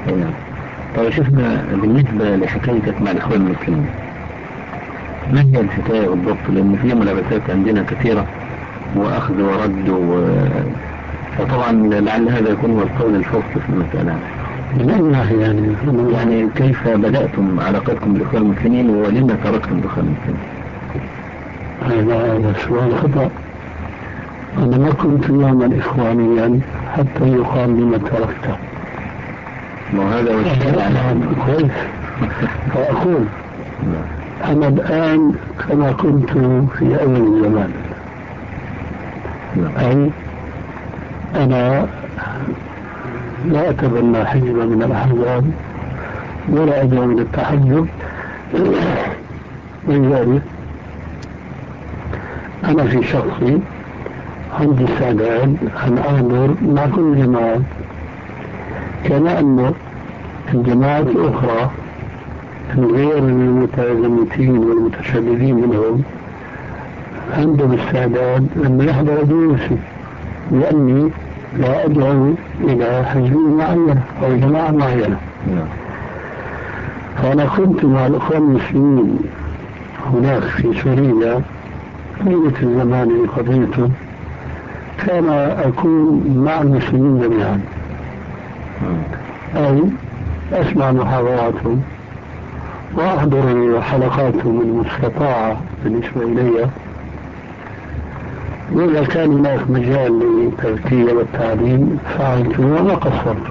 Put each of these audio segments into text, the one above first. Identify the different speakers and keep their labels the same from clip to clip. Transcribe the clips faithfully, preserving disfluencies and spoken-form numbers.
Speaker 1: نعم. طيب شفنا بالنسبة لحكايتك مع الإخوان المسلمين، ما هي الحكاية بالضبط؟ لأن في ملابسات عندنا كثيرة وأخذ ورد و... فطبعا لعل هذا يكون هو القول الفصل في المسألة.
Speaker 2: من أي ناحية يعني؟
Speaker 1: يعني كيف بدأتم علاقتكم بالإخوان المسلمين ولما تركتم الإخوان المسلمين؟
Speaker 2: هذا سؤال خطأ. أنا ما كنت يوما إخوانيا حتى يقال لما تركته.
Speaker 1: ما هذا والشيء على
Speaker 2: كويس. فأقول أنا الآن كما كنت في أول الزمان، أي أنا لا أتبنى حزبا من الأحزاب ولا أدعو للتحزب، ولذلك أنا في شخصي عندي استعداد أن أنظر مع كل جماعة، كما أن الجماعات الأخرى غير المتزمتين والمتشددين منهم عندهم استعداد أن يحضر دروسي، لأني لا أدعو إلى حزب معين أو جماعة معينة. فأنا كنت مع الأخوان المسلمين هناك في سوريا طيلة الزمان اللي قضيته، كان أكون مع المسلمين جميعا، أي أسمع محاضراتهم وأحضر حلقاتهم المستطاعة بالنسبة إلي، وإذا كان هناك مجال للتزكية والتعليم فعلت وما قصرت.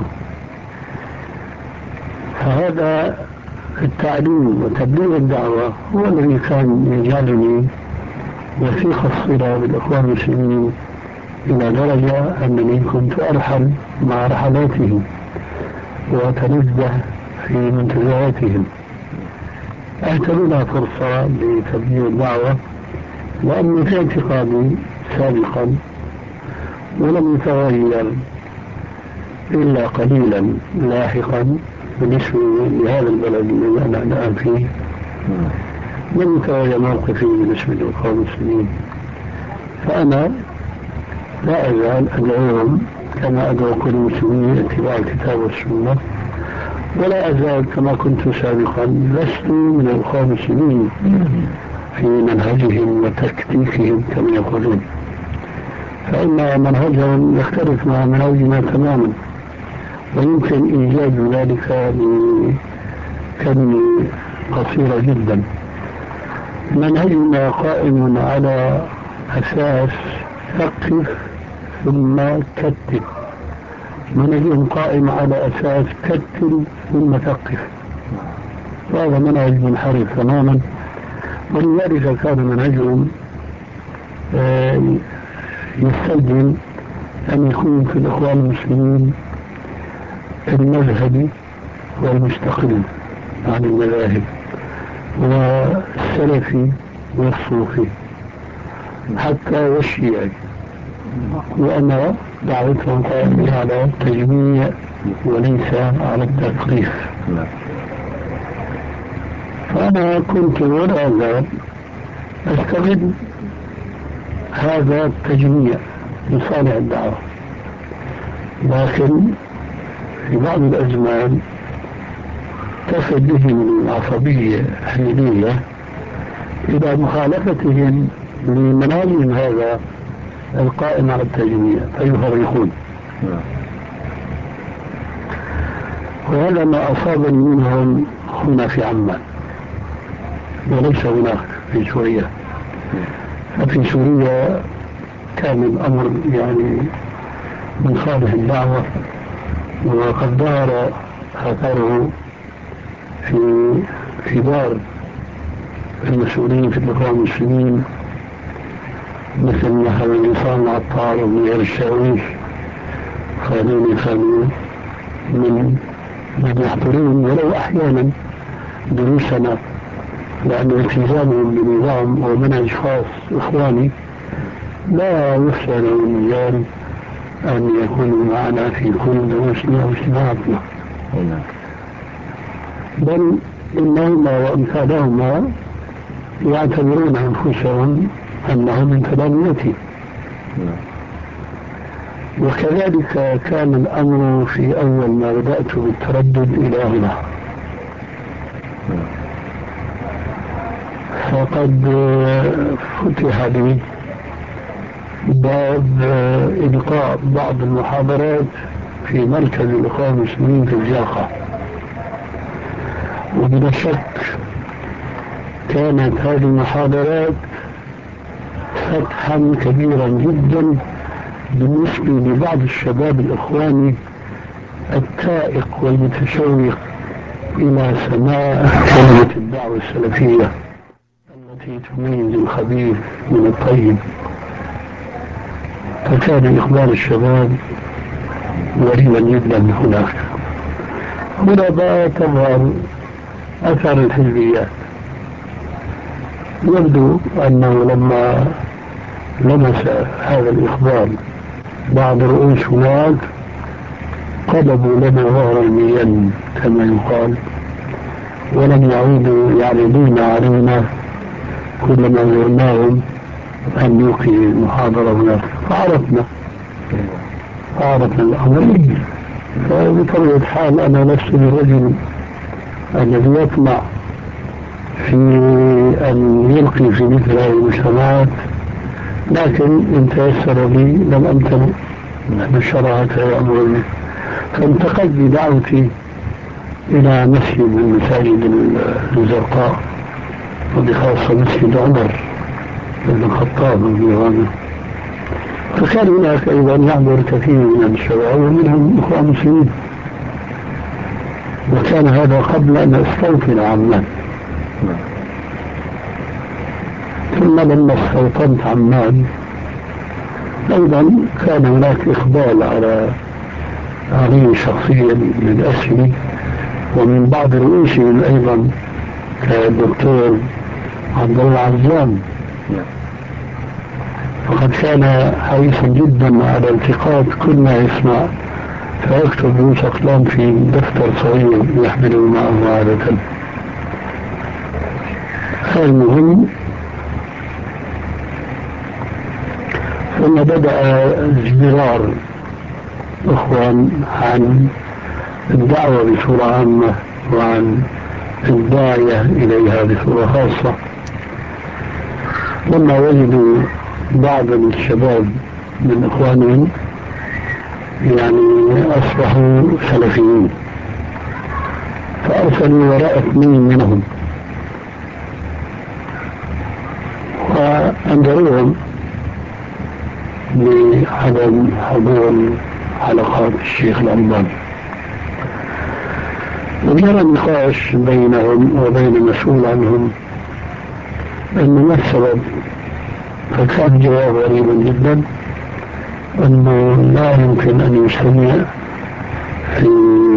Speaker 2: فهذا التعليم وتبليغ الدعوة هو الذي كان يجعلني وثيق الصلة بالإخوان المسلمين، إلى درجة أنني كنت أرحل مع رحلاتهم وأتنزه في منتزهاتهم. اعتبرها فرصة لتبليغ الدعوة، لأني في اعتقادي سابقا ولم يتغير إلا قليلا لاحقا بالنسبة لهذا البلد الذي أنا الآن فيه، لم يتغير موقفي بالنسبة للإخوان المسلمين. فأنا لا أزال أدعوهم كما أدعو كل المسلمين اتباع الكتاب والسنة، ولا أزال كما كنت سابقا لست من الإخوان المسلمين في منهجهم وتكتيكهم كما يقولون، فإن منهجهم يختلف مع منهجنا تماما، ويمكن إيجاد ذلك بكلمة قصيرة جدا. منهجنا قائم على أساس ثقف ثم كتب، منهجهم قائم على أساس كتب ثم ثقف، وهذا منهج منحرف تماما. ولذلك كان منهجهم يستلزم أن يكون في الإخوان المسلمين المذهبي والمستقل عن المذاهب، والسلفي والصوفي حتى والشيعي، وأنا دعوتهم قائمة على التجميع وليس على التثقيف. فأنا كنت ولا أزال أستغل هذا التجميع لصالح الدعوة، لكن في بعض الأزمان تصل بهم العصبية الحميدية إلى مخالفتهم لمنهجهم هذا القائم على التجميع فيفرقون، وهذا ما أصابني منهم هنا في عمان وليس هناك في سوريا. ففي سوريا كان الأمر يعني من صالح الدعوة، وقد ظهر أثره في في دار المسؤولين في الإخوان المسلمين، مثل محمد الإنسان العطار ومنير الشاويش، خالوني خالون من من يحضرون ولو أحيانا دروسنا، لأن التزامهم بنظام ومنهج خاص إخواني لا يفسد المجال أن يكونوا معنا في كل دروسنا واجتماعاتنا، بل إنهما وأمثالهما يعتبرون أنفسهم أنهم من تلاميذتي. وكذلك كان الأمر في أول ما بدأت بالتردد إلى هنا. فقد فتح لي باب إلقاء بعض المحاضرات في مركز الإخوان المسلمين في الجاقة، وبلا شك كانت هذه المحاضرات فتحا كبيرا جدا بالنسبة لبعض الشباب الإخواني التائق والمتشوق إلى سماع كلمة الدعوة السلفية التي تميز الخبيث من الطيب. فكان إقبال الشباب غريبا جدا هناك. هنا بقى تظهر أثر الحزبيات. يبدو أنه لما لمس هذا الإقبال بعض رؤوس هناك قلبوا لنا ظهر المياه كما يقال، ولم يعودوا يعرضون علينا كلما زرناهم أن نلقي محاضرة هناك. فعرفنا فعرفنا الأمر. فبطبيعة الحال أنا لست بالرجل الذي يطمع في أن يلقي في مثل هذه المجتمعات، لكن إن تيسر لي لم أمتنع بشرعة أمري. فانتقلت بدعوتي إلى مسجد من مساجد الزرقاء، وبخاصة مسجد عمر بن الخطاب رضي الله عنه. فكان هناك أيضا يحضر كثير من الشباب ومنهم إخوان مسلمين، وكان هذا قبل أن أستوطن عمان. ثم لما استوطنت عمان أيضا كان هناك إقبال على علي شخصيا من أسري ومن بعض رؤوسهم أيضا كالدكتور عبد الله عزام، وقد كان حريصا جدا على التقاط كل ما يسمع، فيكتب رؤوس أقلام في دفتر صغير يحمله معه عادة. المهم ثم بدأ ازدرار إخوان عن الدعوة بصورة عامة وعن الداعية إليها بصورة خاصة. لما وجدوا بعض الشباب من إخوانهم يعني أصبحوا سلفيين، فأرسلوا وراء اثنين منهم وأنذروهم بعدم حضور حلقات الشيخ الألباني. وجرى نقاش بينهم وبين المسؤول عنهم أنه ما السبب، فكان جواب غريبا جدا أنه لا يمكن أن يسمع في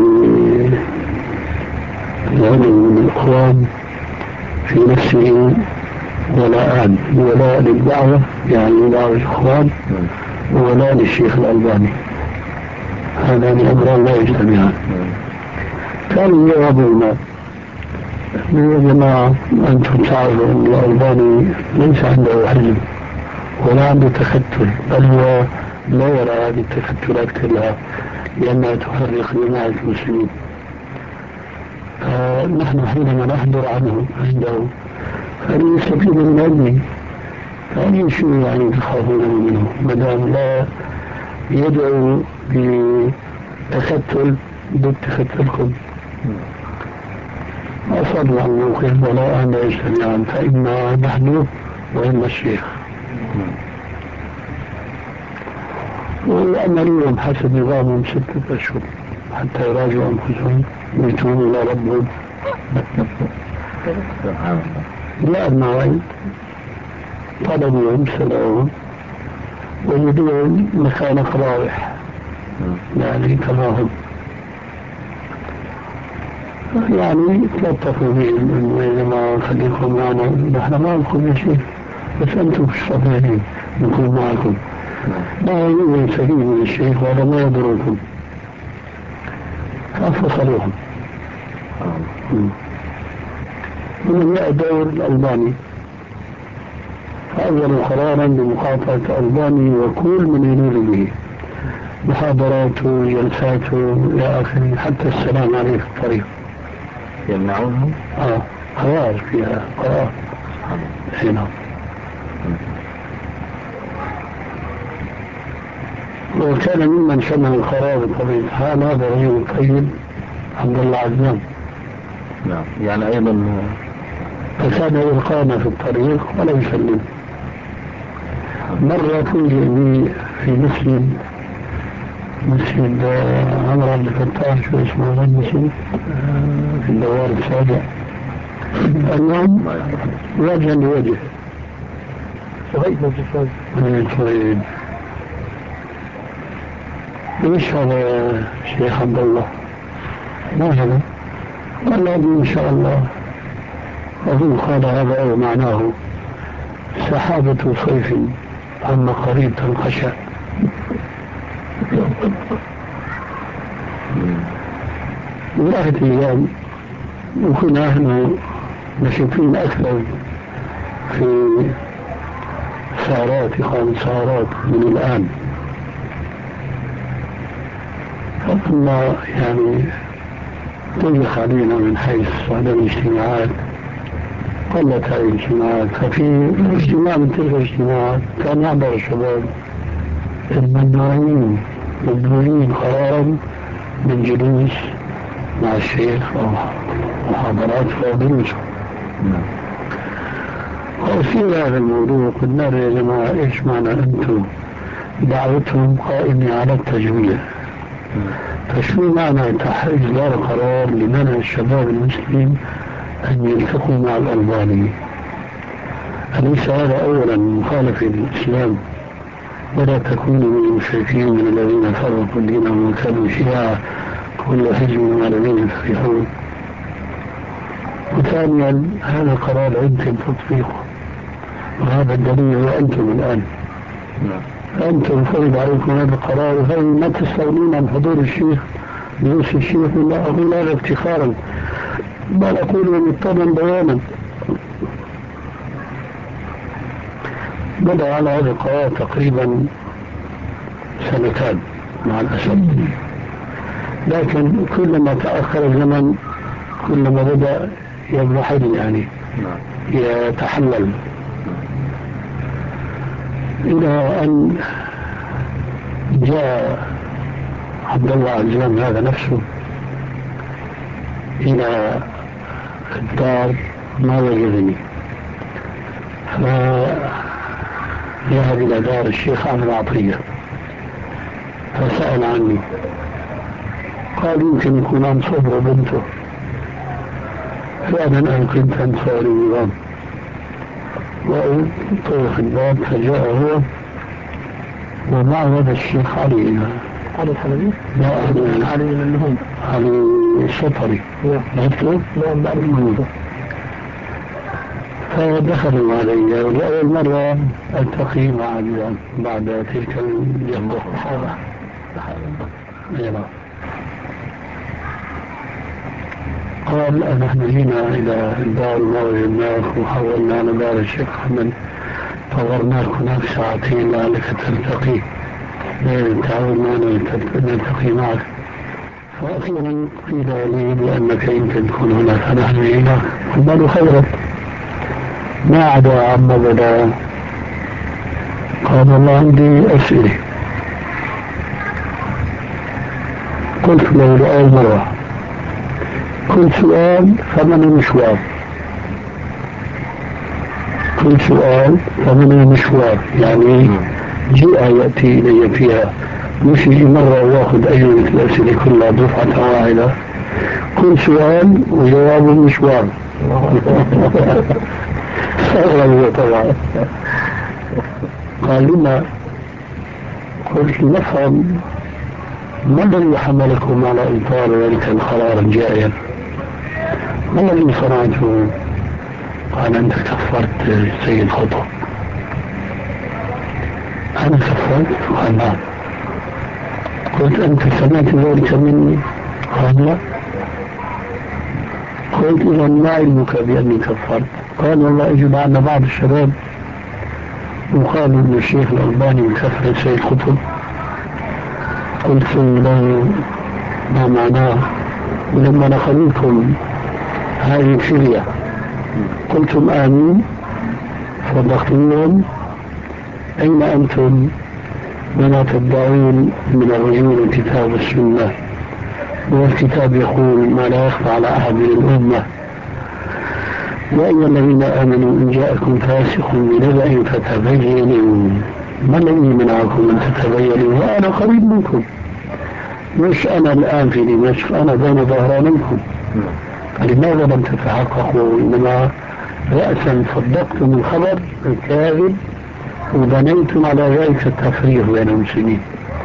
Speaker 2: العلم من الإخوان في نفسه ولا آن ولا للدعوة يعني دعوة الإخوان ولا للشيخ الألباني، هذان أمران لا يجتمعان. كان جوابنا يا جماعة أنتم تعرفوا أن الألباني ليس عنده حزب ولا عنده تختل، بل هو لا يرى هذه التختلات كلها لأنها تفرق جماعة المسلمين. فنحن حينما نحضر عنه عنده فليستفيد من علمه، فأي شيء يعني تخافون منه ما دام لا يدعو بتختل ضد تختلكم. أصلوا عن موقف ولا أنا يجتمعان، فإما نحن وإما الشيخ، وأمرهم حسب نظامهم ستة أشهر حتى يراجعوا أنفسهم ويتوبوا إلى ربهم. جاء الموعد طلبوهم سلوهم وجدوهم مكان قرائح يعني كما هم، يعني تلطفوا بهم انه يا جماعه خليكم معنا، نحن ما لكم شيء بس انتم مش صالحين نكون معكم، لا يوجد سبيل من الشيخ ولا ما يضركم. ففصلوهم. ومن جاء دور الألباني فأجروا قرارا بمقاطعة الألباني وكل من ينول به، محاضراته جلساته إلى آخره، حتى السلام عليه في الطريق
Speaker 1: يمنعونهم؟
Speaker 2: آه قرار فيها قرار هنا. وكان ممن شمل القرار بطبيعة الحال هذا الرجل الطيب عبد الله عزام.
Speaker 1: نعم، يعني أيضا
Speaker 2: فكان يلقانا في الطريق ولا يسلم. مرة فوجئ بي في مسجد مسجد عمر عبد الفتاح، شو اسمه هذا المسجد في الدوار السابع، المهم وجها لوجه
Speaker 1: شغيت الجفاز
Speaker 2: طيب. ايش هذا يا شيخ عبد الله؟ ما هذا؟ قال هذه ان شاء الله اظن قال هذا او معناه سحابة صيف عما قريب تنقشع. وراحت ايام وكنا احنا نشطين اكثر في سهرات، إقامة سهرات من الآن. ثم يعني ضيق علينا من حيث عدد الاجتماعات، قلت هذه الاجتماعات. ففي اجتماع من تلك الاجتماعات كان يحضر الشباب الممنوعين ممنوعين قرارا من جلوس مع الشيخ أو محاضرات ودروسه. وفي هذا الموضوع قلنا يا جماعة إيش معنى أنتم دعوتهم قائمة على التجميع؟ فشو معنى تحريز دار قرار لمنع الشباب المسلم أن يلتقوا مع الألباني؟ أليس هذا أولا مخالف للإسلام؟ ولا تكونوا من المشركين من الذين فرقوا دينهم وكانوا شيعا كل حزب مع الذين يفرحون. وثانيا هذا القرار يمكن تطبيقه، وهذا الدليل وأنتم الآن أنتم فرض عليكم هذا القرار، وهي ما تستغنون عن حضور الشيخ دروس الشيخ. ولا أقول هذا افتخارا بل أقول مضطرا بيانا. بدأ على هذا القرار تقريبا سنتان مع الأسف، لكن كلما تأخر الزمن كلما بدأ يضحل، يعني يتحلل، إلى أن جاء عبد الله عزام هذا نفسه إلى الدار ما وجدني، فذهب إلى دار الشيخ عامر عطية فسأل عني، قال يمكن يكون عن صبر بنته. فعلا أنا كنت أنصار النظام وطرق الباب، فجاء هو ومع هذا الشيخ علي
Speaker 1: علي الحلبي؟
Speaker 2: لا علي
Speaker 1: علي من هم؟
Speaker 2: علي الشطري عرفته؟
Speaker 1: لا بعرف منه.
Speaker 2: فدخلوا علي ولأول مرة ألتقي مع بعد تلك الجمعة.
Speaker 1: صحابة
Speaker 2: صحابة. قال نحن جينا إلى الدار ما وجدناك وحولنا على دار الشيخ أحمد، فضلناك هناك ساعتين لعلك تلتقي، تعودنا نلتقي معك. فأخيرا قيل لي بأنك يمكن تكون هناك، فنحن جينا قلنا له خيرا ما عدا عما بدا. قال والله عندي أسئلة. قلت له لأول مرة كل سؤال ثمن مشوار، كل سؤال ثمن مشوار، يعني جيء يأتي إلي فيها، مش يجي مرة واخذ أي من الأسئلة كلها دفعة واحدة، كل سؤال وجوابه مشوار. استغرب طبعا. قال لما؟ قلت نفهم ما الذي حملكم على إطار ذلك القرار الجائر؟ ما الذي صنعته؟ قال أنت كفرت سيد خطب. أنا كفرت؟ قال لا. قلت أنت سمعت ذلك مني؟ قال لا. قلت إذا ما علمك بأني كفرت؟ قال والله اجوا معنا بعض الشباب وقالوا إن الشيخ الألباني مكفر سيد خطب، قلت له ما معناه؟ ولما نقلتم هذه الفرية قلتم آمين صدقتموهم؟ أين أنتم وما تدعون من الرجوع الكتاب والسنة؟ والكتاب يقول ما لا يخفى على أحد من الأمة يا أيها الذين آمنوا إن جاءكم فاسق بنبأ فتبينوا. ما الذي منعكم أن تتبينوا وأنا قريب منكم؟ مش أنا الآن في دمشق، أنا بين ظهرانيكم. لماذا لم تتحققوا؟ إنما رأسا صدقتم الخبر الكاذب وبنيتم على ذلك التفريق بين المسلمين،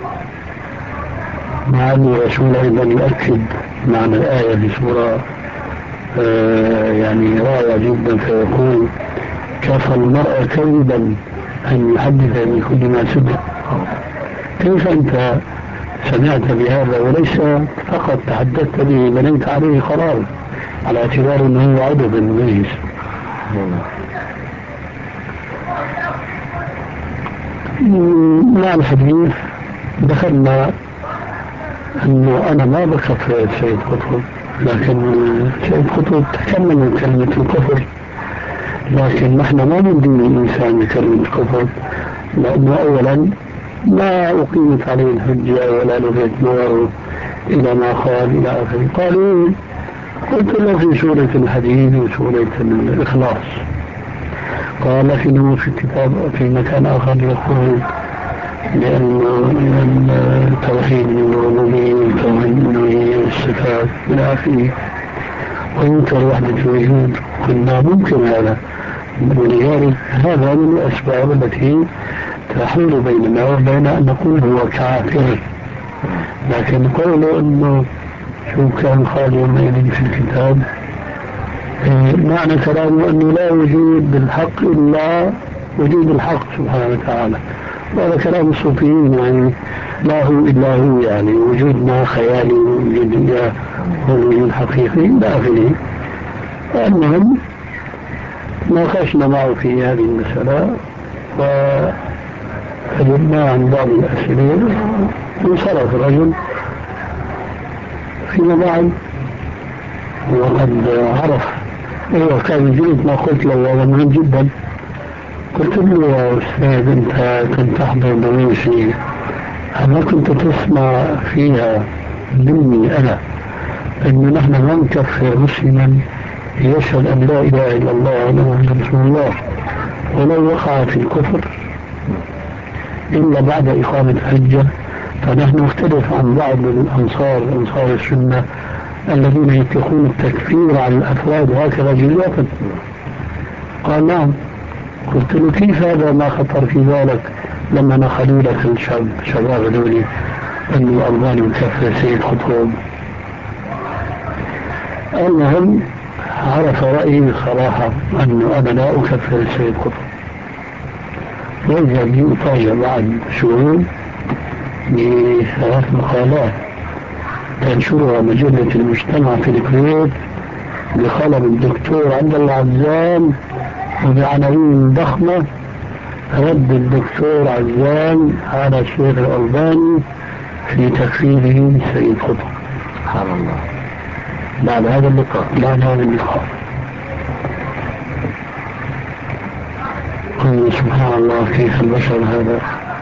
Speaker 2: مع أن الرسول أيضا يؤكد معنى الآية بصورة آه يعني رائعة جدا، فيقول كفى المرء كذبا أن يحدث بكل ما سمع. كيف أنت سمعت بهذا وليس فقط تحدثت به بنيت عليه قرار على اعتبار أنه عضو بالمجلس؟ مع الحديث دخلنا أنه أنا ما بكفر سيد قطب، لكن سيد قطب تكلم من كلمة الكفر، لكن نحن ما ندين الإنسان بكلمة الكفر، لأنه أولا ما أقيمت عليه الحجة ولا لفت نظره إلى ما قال إلى آخره. قالوا قلت له في سورة الحديد وسورة الإخلاص، قال لكنه في الكتاب في مكان آخر يقول لأن التوحيد من الربوبية والتوحيد من الألوهية والصفات إلى آخره وينكر وحدة الوجود. قلنا ممكن هذا، ولذلك هذا من الأسباب التي تحول بيننا وبين أن نقول هو كافر. لكن قوله أنه شو كان قال يومئذ في الكتاب، معنى كلامه أنه لا وجود بالحق إلا وجود الحق سبحانه وتعالى، وهذا كلام الصوفيين، يعني لا هو إلا هو، يعني وجودنا خيالي ووجودنا هو الوجود حقيقي إلى آخره. المهم ناقشنا معه في هذه المسألة وأجبنا عن بعض الأسئلة وانصرف الرجل. فيما بعد وقد عرف هو كان يجيب ما قلت له وهو مهم جدا. قلت له يا أستاذ أنت كنت تحضر دروسي، هل كنت تسمع فيها مني أنا أن نحن ما نكفر مسلما يشهد أن لا إله إلا الله وأن محمد رسول الله ولو وقع في الكفر إلا بعد إقامة الحجة؟ فنحن نختلف عن بعض من الأنصار أنصار السنة الذين يطلقون التكفير على الأفراد هكذا جلية. قال نعم. قلت له كيف هذا ما خطر في بالك لما نقلوا لك الشباب شباب دولي أن الألباني يكفر سيد قطب؟ المهم عرف رأيي صراحة أنه أنا لا أكفر السيد قطب. وإذا لي أفاجأ بعد شهور بثلاث مقالات تنشرها مجلة المجتمع في الكويت بقلم الدكتور عبد الله عزام وبعناوين ضخمة: رد الدكتور عزام على الشيخ الألباني في تكفيره سيد قطب. سبحان الله. بعد هذا اللقاء بعد هذا اللقاء قل سبحان الله كيف البشر هذا.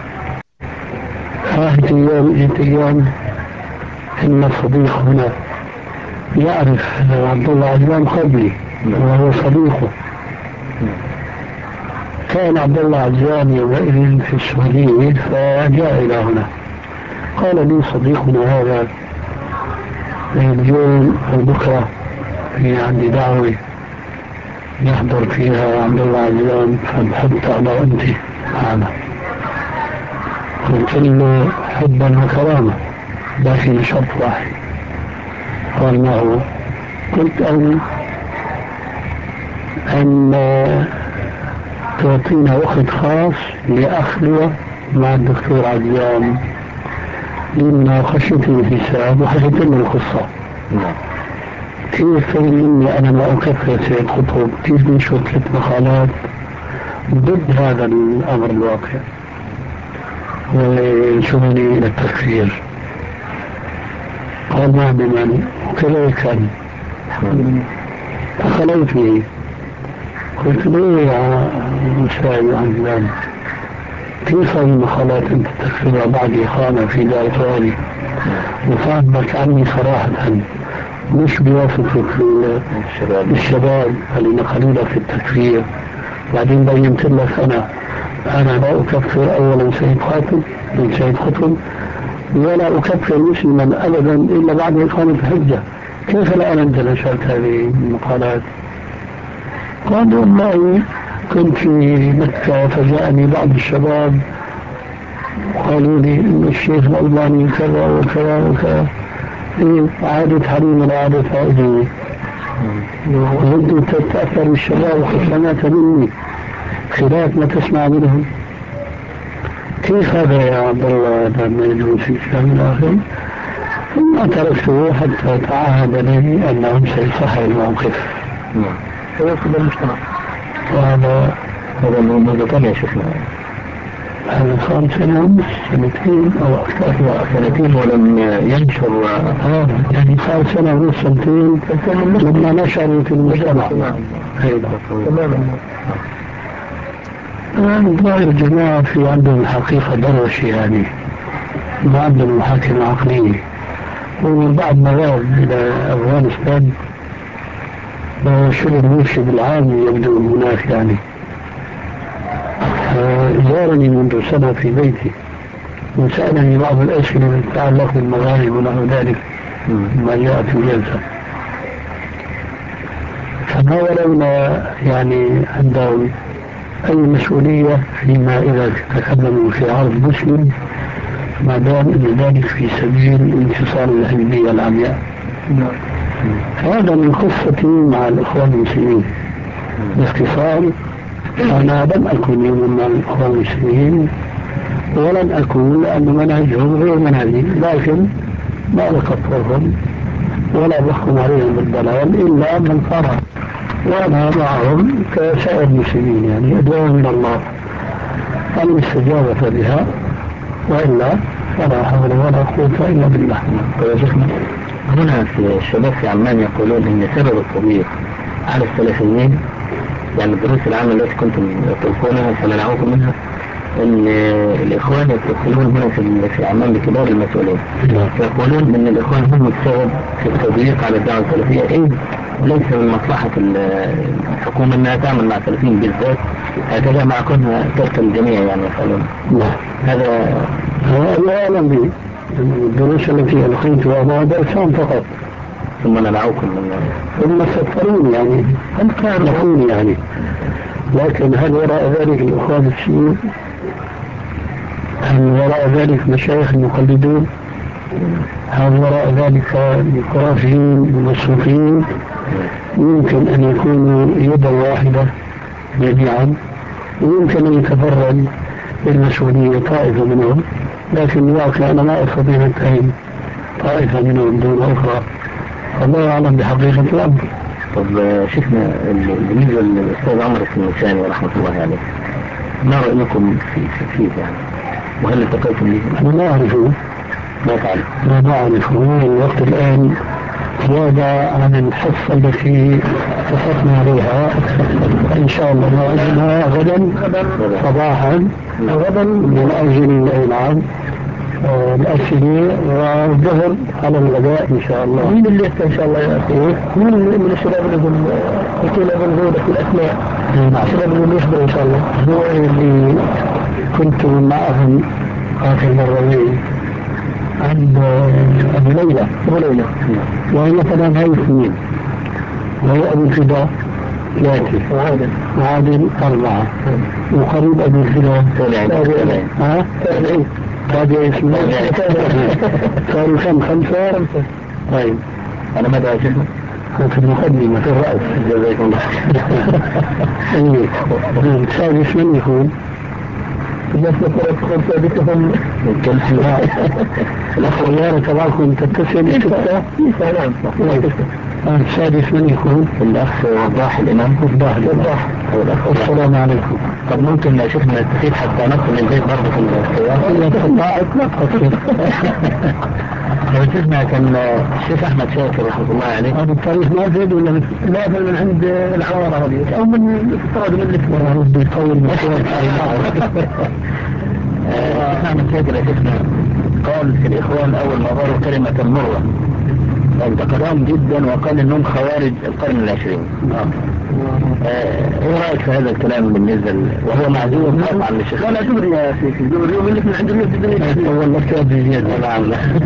Speaker 2: هذه أيام جئت أيام إن الصديق هنا يعرف عبد الله عزام قبلي وهو صديقه. كان عبد الله عزام يومئذ في السعودية فجاء إلى هنا، قال لي صديقنا هذا اليوم أو بكرة في عندي دعوة يحضر فيها عبد الله عزام فبحب تحضر أنت معنا. قلت له حبا وكرامة لكن شرط واحد. قال ما هو؟ قلت أن أن تعطينا وقت خاص لأخلوة مع الدكتور عزام لمناقشة الحساب وحكيت له القصة. كيف إني أنا ما أكفر سيد قطب، كيف نشوف ثلاث مقالات ضد هذا الأمر الواقع وينشرني إلى التكفير. قال ما بمانع وكذا كان فخلوتني قلت له يا مساعد عن ذلك كيف المخالات أنت تكتبها بعد إقامة في دار طوالي وفهمك عني صراحة مش بيوافقك الشباب الشباب اللي نقلوا لك في التكفير بعدين بينت لك أنا أنا لا أكفر أولا سيد خاتم من سيد خطب ولا أكفر مسلما أبدا إلا بعد إقامة الحجة كيف الآن أنت نشرت هذه المقالات؟ قال والله كنت في مكة فجاءني بعض الشباب وقالوا لي إن الشيخ الألباني كذا وكذا وكذا إيه عادة حريم ولا عادة فائدة وانت تتأثر بالشباب وسمعت مني خلاف ما تسمع منهم كيف هذا يا عبد الله هذا ما يجوز في الإسلام الآخر ثم تركته حتى تعاهد لي أنهم سيصحح الموقف
Speaker 1: سيصل المجتمع
Speaker 2: وهذا
Speaker 1: هذا منذ كم يا شيخنا؟
Speaker 2: هذا صار سنة ونص سنتين أو أكثر
Speaker 1: سنتين ولم ينشر
Speaker 2: آه يعني صار سنة ونص سنتين لما نشروا في المجتمع تماما ظاهر الجماعة في عندهم الحقيقة دروشة يعني ما عندهم محاكمة عقلية وبعد ما ذهب إلى أفغانستان شغل المرشد العام يبدو هناك يعني زارني منذ سنة في بيتي وسألني بعض الأسئلة التي تتعلق بالمغارب ونحو ذلك ما جاء في الجلسة فما ولولا يعني عندهم أي مسؤولية فيما إذا تكلموا في عرض مسلم ما دام أن ذلك في سبيل انتصار الحزبية العمياء. هذا من قصتي مع الإخوان المسلمين باختصار. أنا لم أكن يوم مع الإخوان المسلمين ولن أكون لأن منهجهم غير منهجي لكن ما بكفرهم ولا بحكم عليهم بالضلال إلا من فرح وأنا معهم كسائر المسلمين يعني أدعو من الله أن استجابة بها وإلا فلا حول ولا قوة إلا بالله.
Speaker 1: هنا في الشباب في عمان يقولون أن سبب التضييق على السلفيين يعني الدروس العامة التي كنتم تلقونها فمنعوكم منها ان الاخوان يتصلون هنا في في عمان بكبار المسؤولين يقولون ان الاخوان هم السبب في التضييق على الدعوة السلفية ايه وليس من مصلحة الحكومة انها تعمل مع السلفيين بالذات هكذا مع كونها ترك الجميع يعني يقولون
Speaker 2: هذا لا أعلم به. الدروس التي ألقيتها ما درسان فقط
Speaker 1: ثم منعوكم من
Speaker 2: ثم سفرون يعني هم كارفون يعني. لكن هل وراء ذلك الإخوان الشيوعي؟ هل وراء ذلك مشايخ المقلدون؟ هل وراء ذلك الخرافيين والصوفيين؟ يمكن أن يكونوا يدا واحدة جميعا ويمكن أن يتفرد بالمسؤولية طائفة منهم لكن الواقع أنا لا أستطيع أن أتهم طائفة منهم دون أخرى الله أعلم بحقيقة الأمر.
Speaker 1: طب شفنا بالنسبة للأستاذ عمر السنوساني رحمة الله عليه ما رأيكم في فيه يعني وهل التقيتم به؟
Speaker 2: أنا لا أعرفه
Speaker 1: ما تعرف
Speaker 2: ما بعرفه الوقت الآن زيادة عن الحصة التي اتفقنا عليها إن شاء الله موعدنا غدا صباحا غدا من أجل العام الأسئلة والظهر على الغداء إن شاء الله.
Speaker 1: مين اللي إن شاء الله يا أخي؟
Speaker 2: مين من الشباب اللي هم يكون أبن في الأسماء؟ الشباب اللي يحضر إن شاء الله هو اللي كنت معهم آخر مرتين عند أبو ليلى أبو ليلى وهي مثلا هاي اثنين وهي أبو الفداء ثلاثة وعادل وعادل أربعة وقريب أبو الفداء
Speaker 1: سبعين
Speaker 2: ها سبعين هذه اسمه صاروا كم خمسة خمسة. طيب
Speaker 1: أنا ماذا أشوفه؟
Speaker 2: في المقدمة في الرأس
Speaker 1: جزاكم الله
Speaker 2: خير. السادس من يكون؟ الناس مثلا تكون ثابتهم الأخويان تبعكم تتصل ستة؟ نعم السادس من يكون؟
Speaker 1: الأخ وضاح الإمام.
Speaker 2: وضاح وضاح. السلام عليكم.
Speaker 1: طب ممكن شيخنا نستفيد حتى ندخل البيت برضه في السيارة؟
Speaker 2: لا تطلع اطلاق.
Speaker 1: طب شيخنا كان الشيخ أحمد شاكر رحمه الله عليه.
Speaker 2: هذا التاريخ ما زاد ولا من لا من عند العوارة هذه أو من الافتراض من الافتراض ربي يطول مشوار.
Speaker 1: الشيخ أحمد شاكر يا شيخنا قال في الإخوان أول ما ظهروا كلمة مرة انتقدهم جدا وقال انهم خوارج القرن العشرين. ايه رايك في هذا الكلام بالنسبه وهو معذور طبعا للشيخ؟
Speaker 2: لا لا دغري يا سيدي دغري يوم اللي من عند الناس الدنيا
Speaker 1: هو الكتاب بزياده. نعم.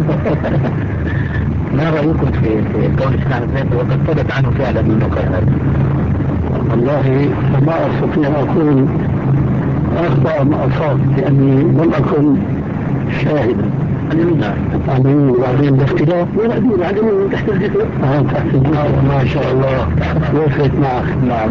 Speaker 1: ما رايكم في في قول الشيخ احمد شاكر وقد ثبت عنه فعلا انه قال هذا؟
Speaker 2: والله ما استطيع اقول اخطا ما اصاب لاني لم اكن شاهدا. يعني وبعدين الاختلاف ولا دين بعدين تحت الجسر. اه تحت الجسر ما شاء الله وفيت معك.
Speaker 1: نعم.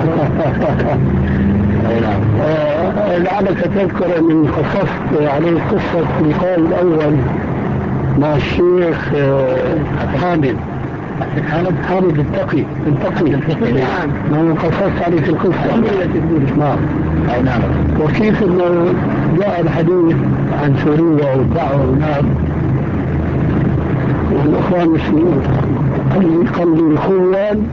Speaker 2: آه لعلك تذكر اني قصصت عليه قصة اللقاء الاول مع الشيخ آه حامد حامد حامد التقي التقي. نعم. ما قصصت عليه في القصة. نعم.
Speaker 1: اي نعم.
Speaker 2: وكيف انه جاء الحديث عن سوريا والدعوة هناك والأخوان المسلمين قال لي قال لي خوان.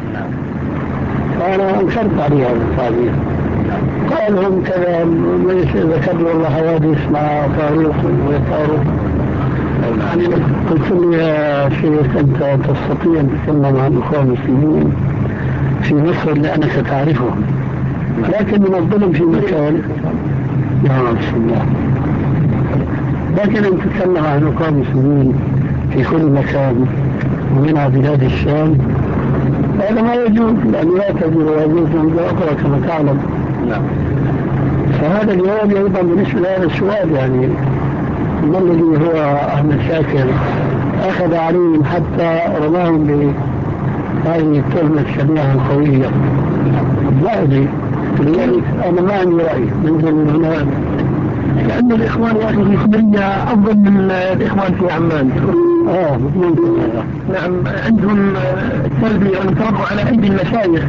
Speaker 2: فأنا أنكرت عليه هذا التعبير. قال هم كذا ذكر له الله حوادث مع فاروق وفاروق. يعني قلت له يا شيخ أنت تستطيع أن تتكلم عن الأخوان المسلمين في مصر لأنك تعرفهم لكن من الظلم في مكان يا بسم الله. لكن أن تتكلم عن الأخوان المسلمين في كل مكان ومنها بلاد الشام هذا ما يجوز لأنه لا تجوز ويجوز من أخرى كما تعلم.
Speaker 1: نعم.
Speaker 2: فهذا الجواب أيضا بالنسبة لهذا السؤال يعني ما الذي هو أحمد شاكر أخذ عليهم حتى رماهم بهذه التهمة الشنيعة القوية. لا أدري لذلك أنا ما عندي رأي ننزل من هنا لأن الإخوان يا أخي في سوريا أفضل من الإخوان في عمان. آه ممكن. نعم عندهم تربية وتربوا على أيدي المشايخ.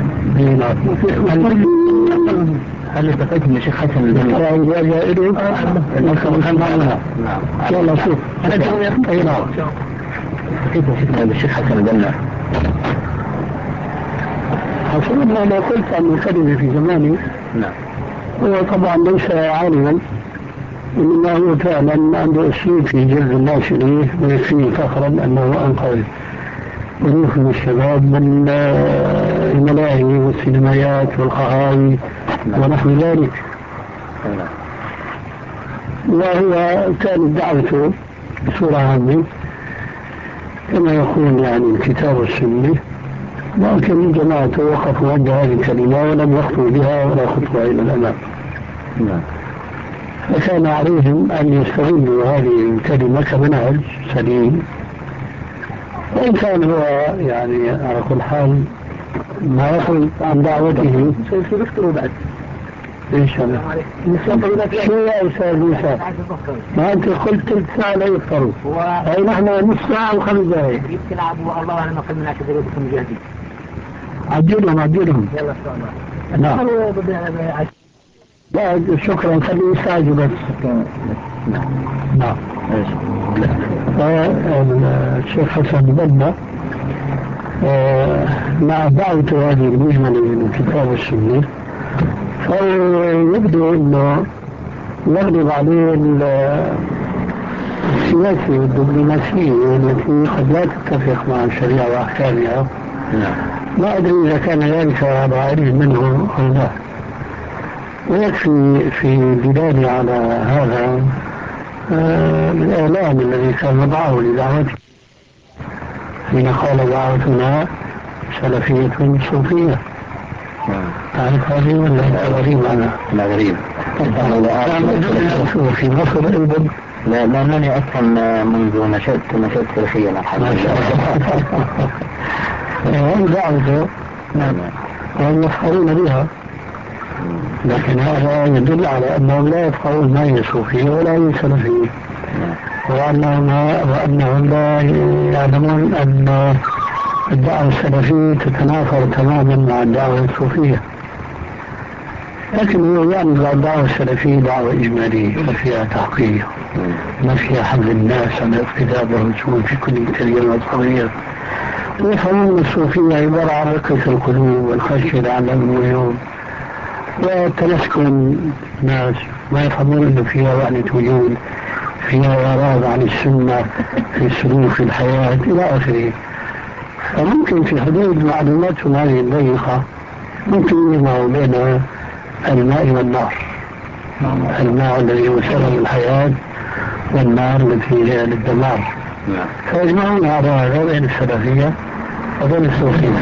Speaker 1: هل التقيت من الشيخ حسن البنا؟
Speaker 2: نعم. يلا شوف. أي نعم.
Speaker 1: كيف شفنا بالشيخ حسن البنا؟
Speaker 2: حسن ما قلت عن الكلمة في زماني.
Speaker 1: نعم.
Speaker 2: هو طبعا ليس عالما إنما هو فعلا عنده أسلوب في جلب الناس إليه ويكفيه فخرا أنه أنقذ ألوف من الشباب من الملاهي والسينمائيات والقهاوي ونحو ذلك. وهو كانت دعوته بصورة عامة كما يقول يعني الكتاب والسنة لكن جماعته وقفوا عند هذه الكلمة ولم يخطوا بها ولا خطوة إلى الأمام. فكان عليهم أن يستغلوا هذه الكلمة كمنهج سليم وإن كان هو يعني على كل حال ما يخرج عن دعوته سيذكروا بعد إيش هذا؟ شو يا أستاذ موسى؟ ما أنت قلت ثلث ساعة لا يفطروا أي نحن نص ساعة وخمس دقائق
Speaker 1: يمكن أبو الله أعلم أقل من عشر دقائق بكم جاهزين.
Speaker 2: عجلهم عجلهم.
Speaker 1: يلا إن شاء الله.
Speaker 2: نعم. لا شكرا خليه يستعجل بس. نعم. الشيخ حسن البنا مع دعوته هذه المجملة من الكتاب والسنة فيبدو انه يغلب عليه السياسة والدبلوماسية التي قد لا تتفق مع الشريعة واحكامها. لا ادري اذا كان ذلك على علم منه او لا. ويكفي في دلالي على هذا آه الإعلان الذي كان وضعه لدعوته حين قال دعوتنا سلفية صوفية. تعرف هذه ولا أنت غريب عنها؟
Speaker 1: لا غريب.
Speaker 2: في مصر أيضا.
Speaker 1: لا لأنني أصلا منذ نشأت نشأت سلفيا الحمد
Speaker 2: لله. هم دعوته وهم يفخرون بها لكن هذا يدل على أنهم لا يفقهون ما هي صوفية ولا هي سلفية وأنهم, وأنهم لا يعلمون أن الدعوة السلفية تتنافر تماما مع الدعوة الصوفية، لكن هو يعني الدعوة السلفية دعوة إجمالية ما فيها تحقيق، ما فيها حمل الناس على الاقتداء بالرسول في كل كلمة صغيرة. ويفهمون الصوفية عبارة عن رقة القلوب والخشية لعلهم اليوم وتمسكن الناس، ما يفهمون أنه فيها وحدة وجود، فيها إعراض عن السنة في سلوك الحياة إلى آخره. فممكن في حدود معلوماتهم هذه الضيقة ممكن يجمعوا بين الماء والنار، الماء الذي هو سبب الحياة والنار التي هي للدمار، فيجمعون على هذا بين السلفية وبين الصوفية.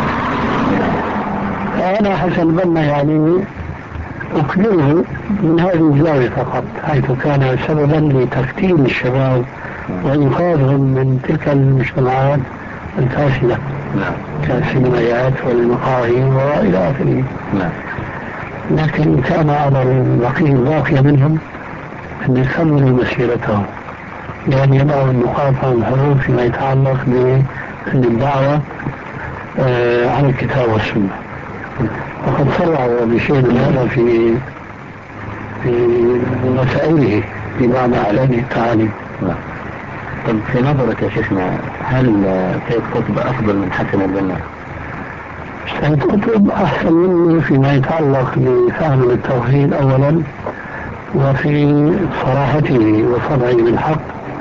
Speaker 2: فأنا حسن بنا يعني أكمله من هذه الزاوية فقط، حيث كان سببا لتفتيل الشباب وإنقاذهم من تلك المجتمعات الفاسدة كالسينمائيات والمقاهي وإلى آخره. لكن كان على البقية الباقية منهم أن يكملوا مسيرتهم، لأن يضعوا النقاط والحروف فيما يتعلق بالدعوة آه عن الكتاب والسنة. وقد صرعوا بشيء من هذا في في مسائله في بعض أعلام التعاليم.
Speaker 1: طب في نظرك يا شيخنا، هل سيد قطب أفضل من حسن البنا؟
Speaker 2: سيد قطب أحسن منه فيما يتعلق بفهم التوحيد أولا، وفي صراحته وصدعه بالحق،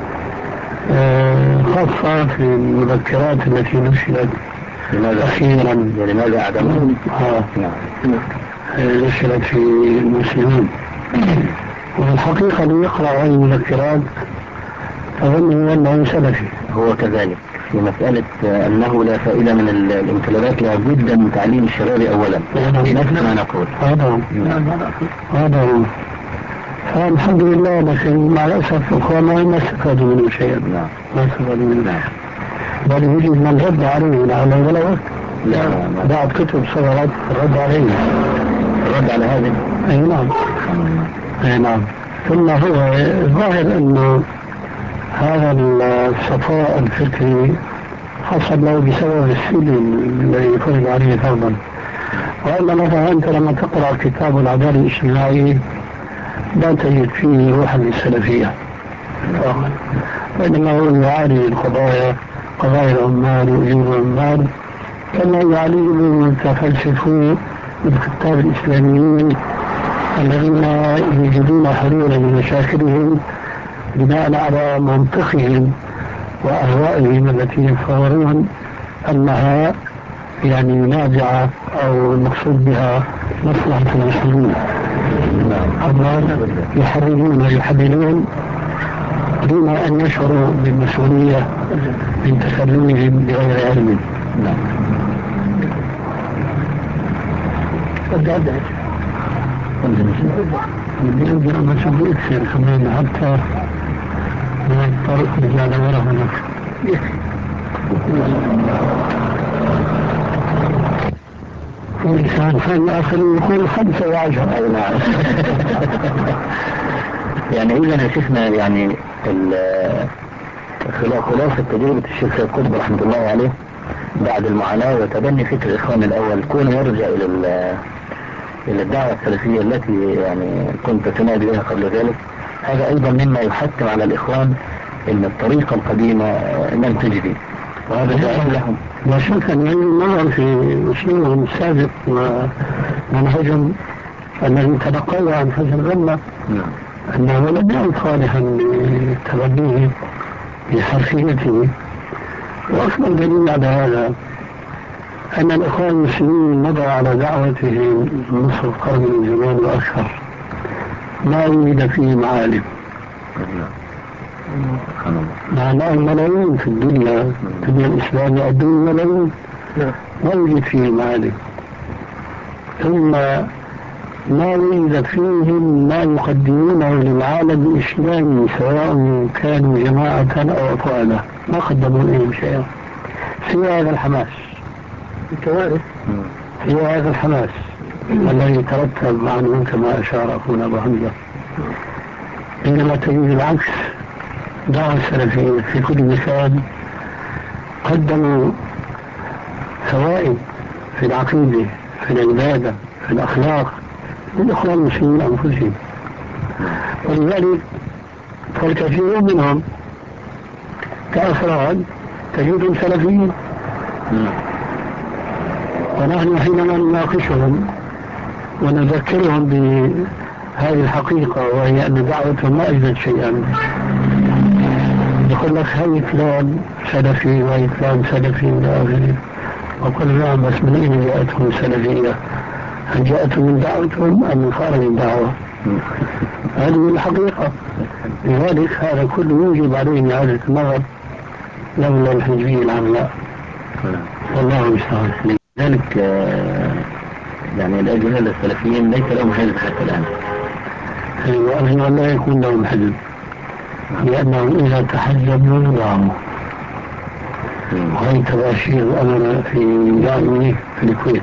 Speaker 2: آه خاصة في المذكرات التي نشرت أخيرا.
Speaker 1: لماذا أعدمهم؟
Speaker 2: آه نشرت في المسلمين. والحقيقة اللي يقرأ هذه المذكرات أظن أنه سلفي.
Speaker 1: هو كذلك في مسألة أنه لا فائدة من الانقلابات، لا بد من تعليم الشباب أولا، نفس ما نقول.
Speaker 2: هذا هذا هو. فالحمد لله، لكن مع الأسف إخواننا ما استفادوا منه شيئا. ما استفادوا منه، بل يجب من رد عليه لعله ولا وقت.
Speaker 1: لا
Speaker 2: بعض كتب صغرت الرد عليه،
Speaker 1: الرد على هذا.
Speaker 2: أي نعم، أي نعم. ثم هو ظاهر أنه هذا الصفاء الفكري حصل له بسبب السلم الذي فرض عليه فرضا. وإلا مثلا أنت لما تقرأ كتاب العدالة الاجتماعي لا تجد فيه روحا للسلفية، وإنما هو يعالج القضايا، قضايا العمال وأجور العمال، كما يعالج المتفلسفون الكتاب الإسلاميين الذين يجدون حلولا لمشاكلهم بناء على منطقهم وأهوائهم التي يتصورون أنها يعني ناجعة أو المقصود بها مصلحة المسلمين. يحررون ويحللون دون أن يشعروا بالمسؤولية من تكلمهم بغير علم. يمكن أن نسبه أكثر كمان حتى ما يضطر رجال وراء هناك. والإنسان فان آخر يقول خمسة وعشرة.
Speaker 1: أي نعم. يعني إذا يا شيخنا يعني خلاصة تجربة الشيخ سيد قطب رحمة الله عليه بعد المعاناة وتبني فكر الإخوان الأول، كون يرجع إلى إلى الدعوة السلفية التي يعني كنت تنادي بها قبل ذلك، هذا أيضا مما يحتم على الإخوان أن الطريقة القديمة لم تجدي، وهذا دعاء لهم.
Speaker 2: لا شك أن النظر في أسلوبهم السابق ومنهجهم الذي تلقوا عن حسن البنا أنه لم يعد صالحا لتبنيه بحرفيته. وأكبر دليل على هذا أن الإخوان المسلمين مضى على دعوته نصف القرن من زمان وأكثر، ما وجد فيه معالم، مع أنه ملايين في الدنيا، الدنيا الإسلامية الدنيا ملايين، ما وجد فيه معالم. ثم ما وجد فيهم ما يقدمونه للعالم الإسلامي سواء كانوا جماعة أو أفرادا، ما قدموا إليهم شيئا سوى هذا الحماس، الكوارث سوى هذا الحماس الذي ترتب عنه كما أشار أخونا أبو حمزة. إنما تجد العكس، دعوة السلفية في كل مكان قدموا فوائد في العقيدة، في العبادة، في الأخلاق للإخوان المسلمين أنفسهم. ولذلك فالكثير منهم كأفراد تجدهم سلفيين، ونحن حينما نناقشهم ونذكرهم بهذه الحقيقة وهي أن دعوتهم ما أجدت شيئا، يقول لك هاي فلان سلفي وهي فلان سلفي إلى آخره. وقل نعم، بس من أين جاءتهم السلفية؟ هل جاءتهم من دعوتهم أم من خارج الدعوة؟ هذه الحقيقة. لذلك هذا كله يجب عليه إعادة النظر لولا الحزبية العملاء. والله المستعان.
Speaker 1: لذلك يعني الأجهزة السلفيين ليس لهم حزب حتى الآن.
Speaker 2: وأرجو أن لا يكون لهم حزب، لأنهم إذا تحزبوا ضاعوا. وهي تباشير الأمر في جامعة في الكويت،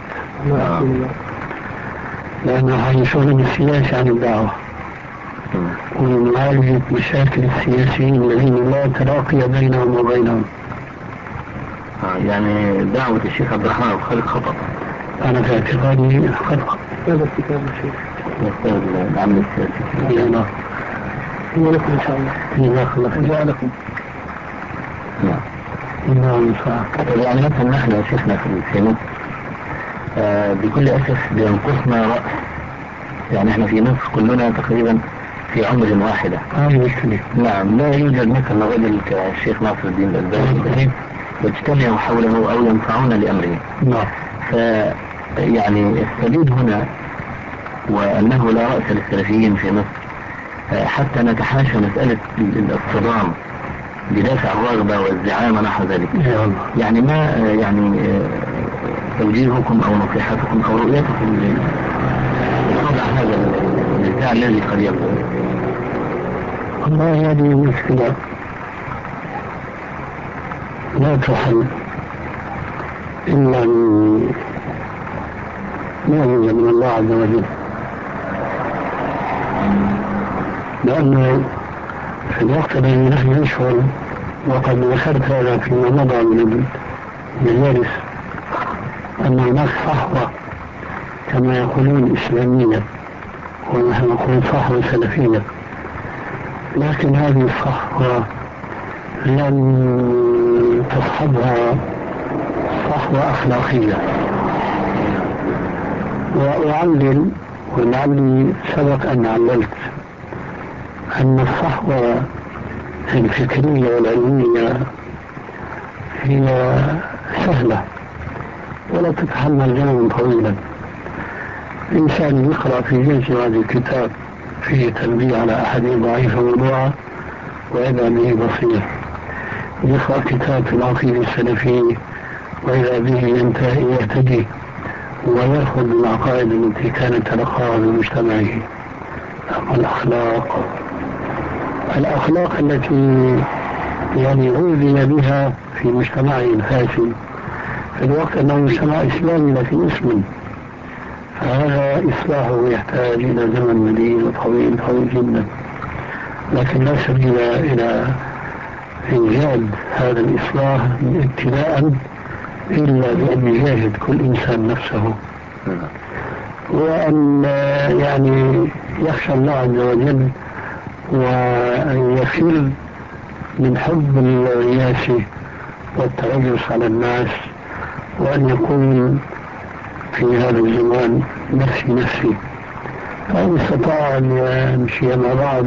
Speaker 2: لأنه حيشون بالسياسة عن الدعوة ومعالجة مشاكل السياسيين الذين لا تلاقي بينهم وبينهم.
Speaker 1: يعني دعوة الشيخ عبد الرحمن أبو خالد خطأ.
Speaker 2: أنا في اعتقادي خطأ.
Speaker 1: هذا كتاب الشيخ يختار العمل السياسي.
Speaker 2: يا الله
Speaker 1: ولكم إن شاء الله.
Speaker 2: جزاك الله خير.
Speaker 1: وجاء لكم. نعم.
Speaker 2: نعم.
Speaker 1: يعني مثلا نحن يا شيخنا في مصر آه بكل أسف بينقصنا رأس. يعني احنا في مصر كلنا تقريبا في عمر واحدة.
Speaker 2: هذه مشكلة.
Speaker 1: نعم، لا يوجد مثلا رجل كالشيخ ناصر الدين الألباني يجتمعوا حوله أو ينفعون لأمره.
Speaker 2: نعم.
Speaker 1: ف يعني السبيل هنا وأنه لا رأس للسلفيين في مصر حتى نتحاشى مسألة الصدام بدافع الرغبة والزعامة نحو ذلك. يعني ما يعني توجيهكم أو نصيحتكم أو رؤيتكم لوضع هذا النزاع الذي قد يبدو؟
Speaker 2: والله هذه المشكلة لا تحل إلا بمعجزة من الله عز وجل، لأنه في الوقت الذي نحن نشعر، وقد ذكرت هذا فيما مضى من المجالس، أن هناك صحوة كما يقولون إسلامية ونحن نقول صحوة سلفية، لكن هذه الصحوة لم تصحبها صحوة أخلاقية. وأعلل ولعلي سبق أن عللت أن الصحوة الفكرية والعلمية هي سهلة ولا تتحمل زمنا طويلا. الإنسان يقرأ في جنس هذا الكتاب فيه تنبيه على أحد ضعيف موضوعه وإذا به بصير، يقرأ كتاب في العقيدة السلفية وإذا به ينتهي يهتدي ويرفض العقائد التي كانت تلقاها بمجتمعه. أما الأخلاق الأخلاق التي يعني غذي بها في مجتمعه الفاسد في الوقت أنه مجتمع إسلامي لكن مسلم، فهذا إصلاحه يحتاج إلى زمن مديد وطويل طويل جدا، لكن لا سبيل إلى إيجاد هذا الإصلاح ابتداء إلا بأن يجاهد كل إنسان نفسه، وأن يعني يخشى الله عز وجل وأن يفر من حب الرياسة والترجس على الناس، وأن يقول في هذا الزمان نفسي نفسي. فإن استطاع أن يمشي مع بعض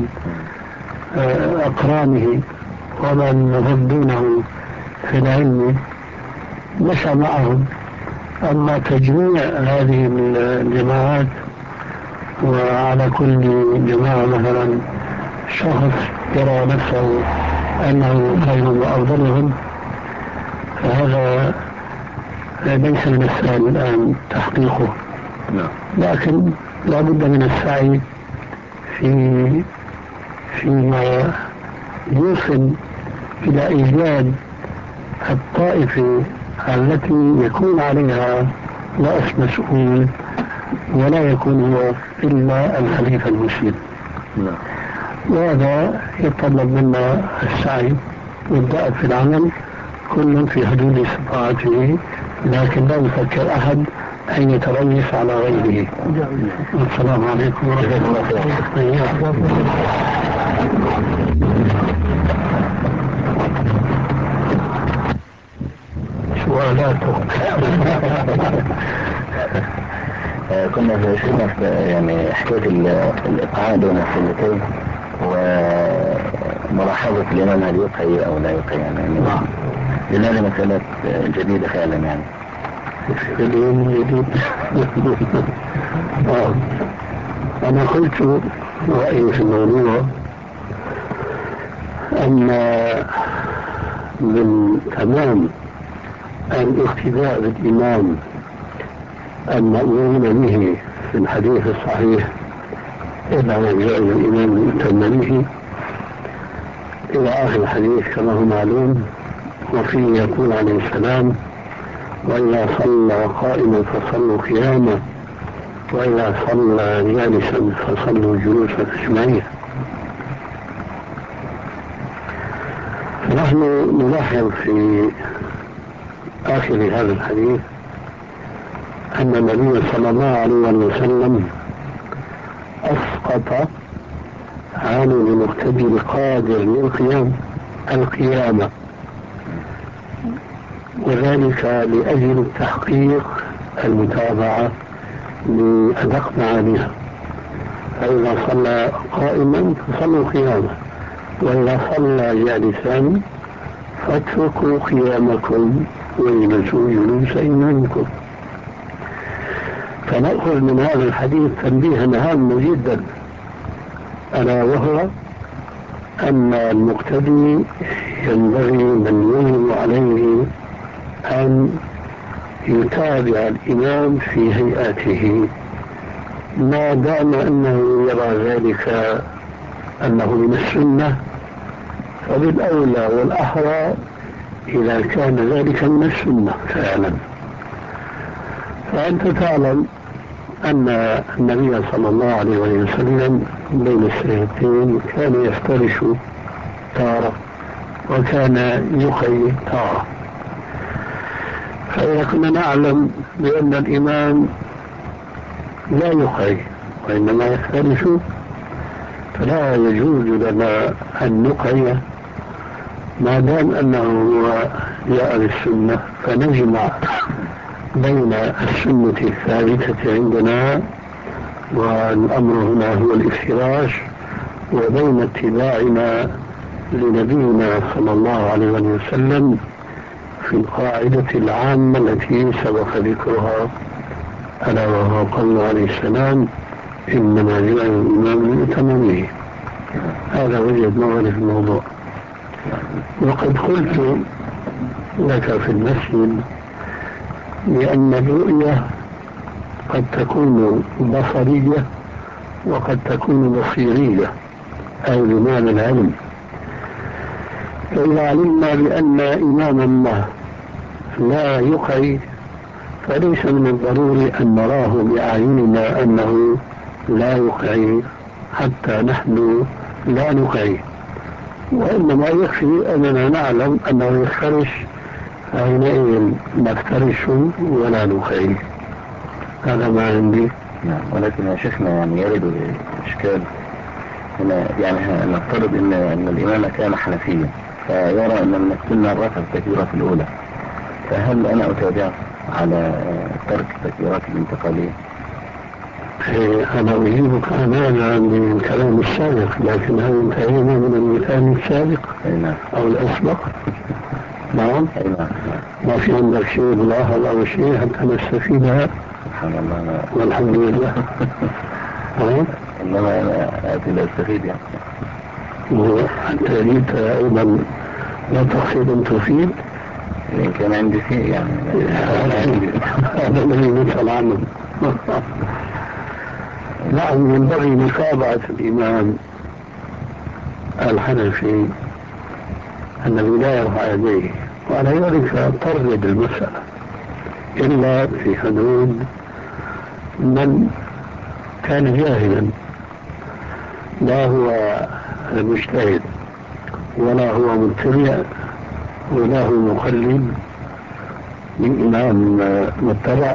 Speaker 2: أقرانه ومن ضدونه في العلم مشى معهم. أما تجميع هذه الجماعات وعلى كل جماعة مثلا شخص يرى نفسه أنه خير وأفضلهم، فهذا ليس من السهل الآن تحقيقه، لكن لا بد من السعي في فيما يوصل إلى إيجاد الطائفة التي يكون عليها رأس مسؤول ولا يكون هو إلا الخليفة المسلم. وهذا يتطلب منا السعي والدأب في العمل، كل في حدود استطاعته لكن لا يفكر أحد أن يتريث على غيره. السلام عليكم ورحمة الله سؤالاتك.
Speaker 1: كنا شفنا يعني حكاية الإقعاء بين السنتين وملاحظة الإمام هل يقعي أو لا يقعي يعني لأنها مسألة جديدة فعلا يعني.
Speaker 2: اليوم جديد. أنا قلت رأيي في الموضوع أن من تمام الاقتداء بالإمام المأمون به في الحديث الصحيح إلا يجعل الإمام المؤتم به إلى آخر الحديث كما هو معلوم. وفيه يقول عليه السلام: وإذا صلى قائما فصلوا قياما وإذا صلى جالسا فصلوا جلوسا أجمعين. فنحن نلاحظ في آخر هذا الحديث أن النبي صلى الله عليه وسلم أسقط عن المقتدي القادر للقيام القيامة، وذلك لأجل التحقيق المتابعة لأدق معانيها. فإذا صلى قائما فصلوا قياما وإذا صلى جالسا فاتركوا قيامكم واجلسوا جلوسا منكم. فنأخذ من هذا الحديث تنبيها هاما جدا، ألا وهو أن المقتدي ينبغي من يجب عليه أن يتابع الإمام في هيئاته ما دام أنه يرى ذلك أنه من السنة، فبالأولى والأحرى إذا كان ذلك من السنة فعلا. فأنت تعلم أن النبي صلى الله عليه وسلم بين السيدتين كان يفترش تارة وكان يقي تارة. فإذا كنا نعلم بأن الإمام لا يقي وإنما يفترش فلا يجوز لنا أن نقي ما دام أنه هو جاء بالسنة، فنجمع بين السنة الثابتة عندنا والأمر هنا هو الافتراش وبين اتباعنا لنبينا صلى الله عليه وسلم في القاعدة العامة التي سبق ذكرها، ألا وهو قول عليه السلام: إنما جاء الإمام ليؤتم به. هذا وجهة نظري في الموضوع. وقد قلت لك في المسجد لأن الرؤية قد تكون بصرية وقد تكون بصيرية أي بمعنى العلم. فإذا علمنا بأن إماما ما لا يقي فليس من الضروري أن نراه بأعيننا أنه لا يقي حتى نحن لا نقي، وإنما يكفي أننا نعلم أنه يفترش فحينئذ نفترش ولا نقي. هذا ما عندي.
Speaker 1: نعم، ولكن يا شيخنا يعني يرد الإشكال هنا، يعني نفترض أن أن الإمام كان حنفيا فيرى أن المقتل رفع التكبيرة الأولى، فهل أنا أتابع على ترك التكبيرات الانتقالية؟
Speaker 2: أنا أجيبك أمانا من الكلام السابق، لكن هل انتهينا من المثال السابق أو الأسبق؟ نعم. ما في عندك شيء ملاحظ أو شيء حتى نستفيدها؟
Speaker 1: سبحان الله
Speaker 2: والحمد لله.
Speaker 1: إنما أنا أتي لأستفيد يعني.
Speaker 2: أنت أريد أيضا لا تقصد أن تفيد؟
Speaker 1: إن كان عندي شيء يعني
Speaker 2: هذا الذي نسأل عنه. نعم، ينبغي متابعة الإمام الحنفي الذي لا يرفع يديه، وعلى ذلك ترد المسألة إلا في حدود من كان جاهلا، لا هو مجتهد ولا هو متبع ولا هو مقلد من إمام متبع،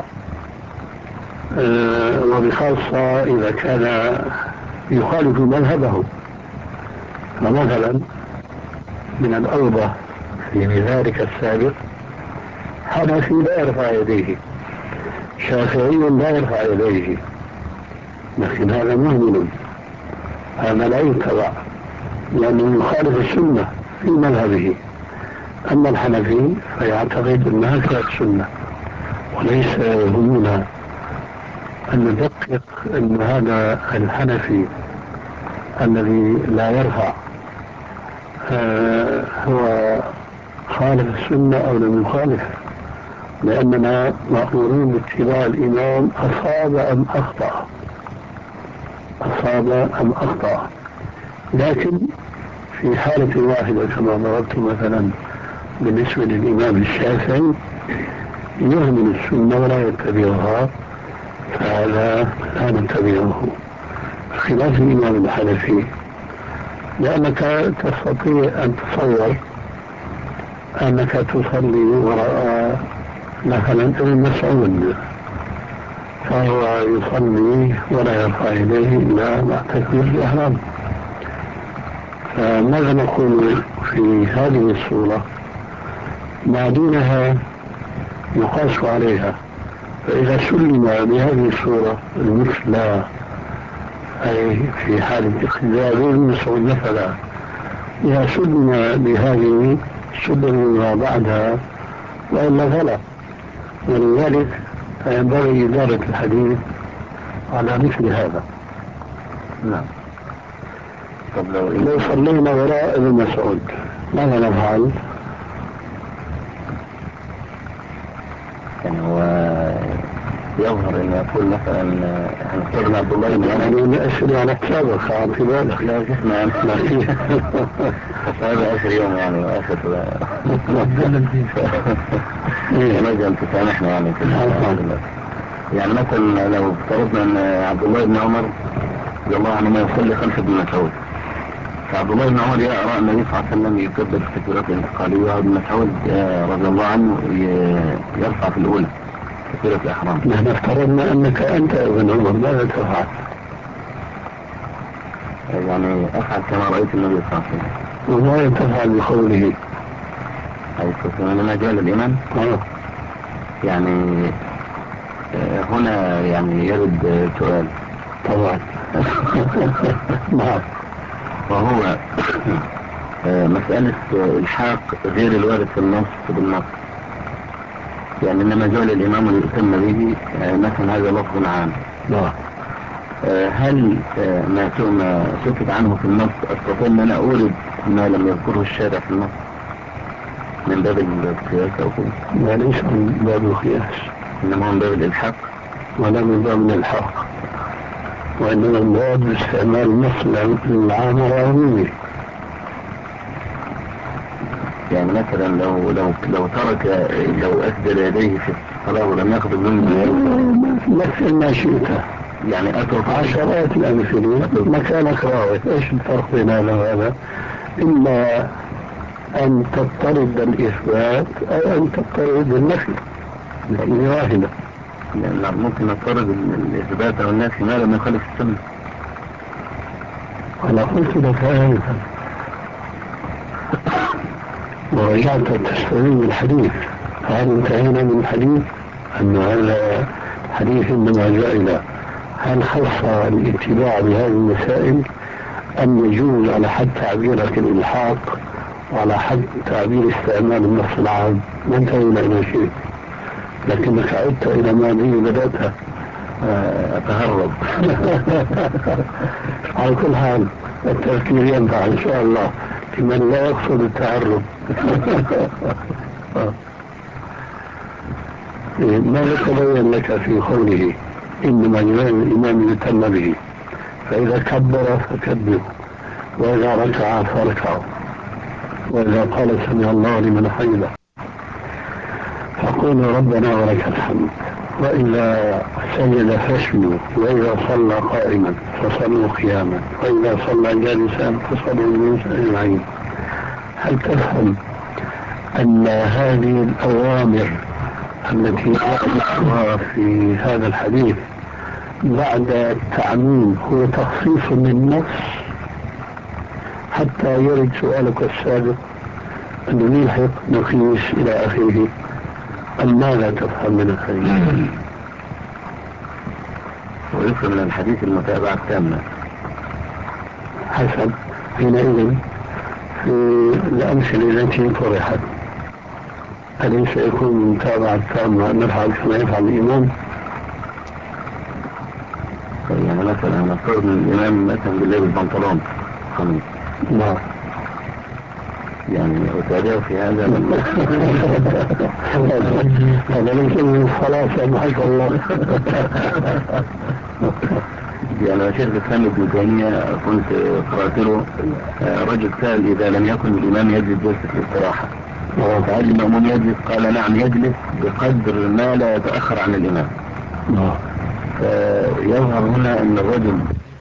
Speaker 2: وبخاصة إذا كان يخالف مذهبه. فمثلا من الأوضح في ذلك السابق حنفي لا يرفع يديه، شافعي لا يرفع يديه، لكن هذا مهمل، هذا لا يتبع لأنه يخالف السنة في مذهبه. أما الحنفي فيعتقد أنها كانت سنة، وليس يهمنا أن ندقق أن هذا الحنفي الذي لا يرفع آه هو خالف السنة أو لم يخالف، لأننا مأمورون باتباع الإمام أصاب أم أخطأ، أصاب أم أخطأ. لكن في حالة واحدة كما ضربت مثلا بالنسبة للإمام الشافعي يهمل السنة ولا يتبعها، فهذا لا نتبعه، خلاف الإمام الحنفي. لأنك تستطيع أن تصور أنك تصلي وراء مثلا ابن مسعود، فهو يصلي ولا يرفع يديه إلا مع تكبير الإحرام، فماذا نقول في هذه الصورة؟ ما دونها يقاس عليها. فإذا سلم بهذه الصورة المثلى، أي في حالة اقتداء ابن مسعود مثلا، إذا سلم بهذه سلم ما بعدها وإلا غلط. ولذلك ينبغي إدارة الحديث على مثل هذا.
Speaker 1: نعم. طب لو
Speaker 2: لو صلينا وراء ابن مسعود ماذا نفعل؟
Speaker 1: يعني هو يظهر ان يقول مثلا هنفترض عبد الله بن
Speaker 2: يعني نأشر على حسابك في بالك.
Speaker 1: لا شفنا ما فيه هذا اخر يوم يعني واخر نجم تسامحنا يعني في يعني مثلا لو افترضنا ان عبد الله بن عمر رضي الله عنه ما يصلي خلف ابن مسعود، فعبد الله بن عمر يرى النبي صلى الله عليه وسلم يكبر في التكبيرات الانتقاليه، وابن مسعود رضي الله عنه يرفع في الاولى تكبيرة الإحرام.
Speaker 2: نحن افترضنا أنك أنت ابن عمر، ماذا تفعل؟
Speaker 1: يعني أفعل كما رأيت النبي صلى الله عليه وسلم.
Speaker 2: وماذا تفعل بقوله؟
Speaker 1: أي كما لما جاء الإمام
Speaker 2: آه.
Speaker 1: يعني هنا يعني يرد سؤال
Speaker 2: طبعا. نعم.
Speaker 1: وهو مسألة الحاق غير الوارد في النص بالنص، يعني إنما جعل الإمام ليتم به مثلا هذا لفظ عام.
Speaker 2: نعم.
Speaker 1: هل ما سكت عنه في النص أستطيع أن أنا أورد ما لم يذكره الشارع في النص من باب القياس أو كده؟
Speaker 2: لا، ليس من باب القياس،
Speaker 1: إنما من باب الإلحاق،
Speaker 2: ولا من باب الإلحاق، وإنما من باب استعمال النص العام والعمومي.
Speaker 1: يعني مثلا لو لو لو ترك لو أسدل يديه في الصلاة ولم يأخذ منه
Speaker 2: مثل ما شئت،
Speaker 1: يعني أترك
Speaker 2: عشرات الأمثلة مكانك راوي. إيش الفرق بين هذا وهذا؟ إما أن تضطرد الإثبات أو أن تضطرد النفي، هي واحدة.
Speaker 1: يعني ممكن نضطرد الإثبات أو النفي ما لم يخالف السنة.
Speaker 2: أنا قلت لك آنفا ورجعت تستوي الحديث، فهل انتهينا من الحديث أن هذا حديث إنما جاء إلى هل خص الاتباع بهذه المسائل أم يجوز على حد تعبيرك الإلحاق وعلى حد تعبير استعمال النص العام؟ ما انتهينا إلى شيء، لكنك عدت إلى ما به بدأت أتهرب. على كل حال التفكير ينفع إن شاء الله لمن لا يقصد التهرب. ماذا تبين لك في قوله إنما الإمام يتم به؟ فإذا كبر فكبر، وإذا ركع فاركعوا، وإذا قال سمع الله لمن حمده فقولوا ربنا ولك الحمد، وإذا سجد فاسجدوا، وإذا صلى قائما فصلوا قياما، وإذا صلى جالسا فصلوا جلوسا أجمعين. هل تفهم أن هذه الأوامر التي ذكرتها في هذا الحديث بعد التعميم هو تخصيص للنص حتى يرد سؤالك السابق أنه يلحق نقيس إلى آخره. أم ماذا تفهم من الحديث؟
Speaker 1: ويفهم من الحديث المتابعة التامة
Speaker 2: حسن. حينئذ في الأمثلة التي طرحت أليس يكون المتابعة التامة أن نفعل كما يفعل الإمام؟
Speaker 1: يعني مثلا نفترض ان الامام مثلا بالليل البنطلون خميس،
Speaker 2: نعم،
Speaker 1: يعني اتابعه في هذا
Speaker 2: هذا ليس من الصلاة سمحك الله.
Speaker 1: يعني يا شيخ الاسلام ابن تيمية كنت قرأت له رجل سأل اذا لم يكن الامام يجلس جلسة الاستراحة فهل المأمون يجلس؟ قال نعم يجلس بقدر ما لا يتأخر عن الامام. فيظهر هنا ان الرجل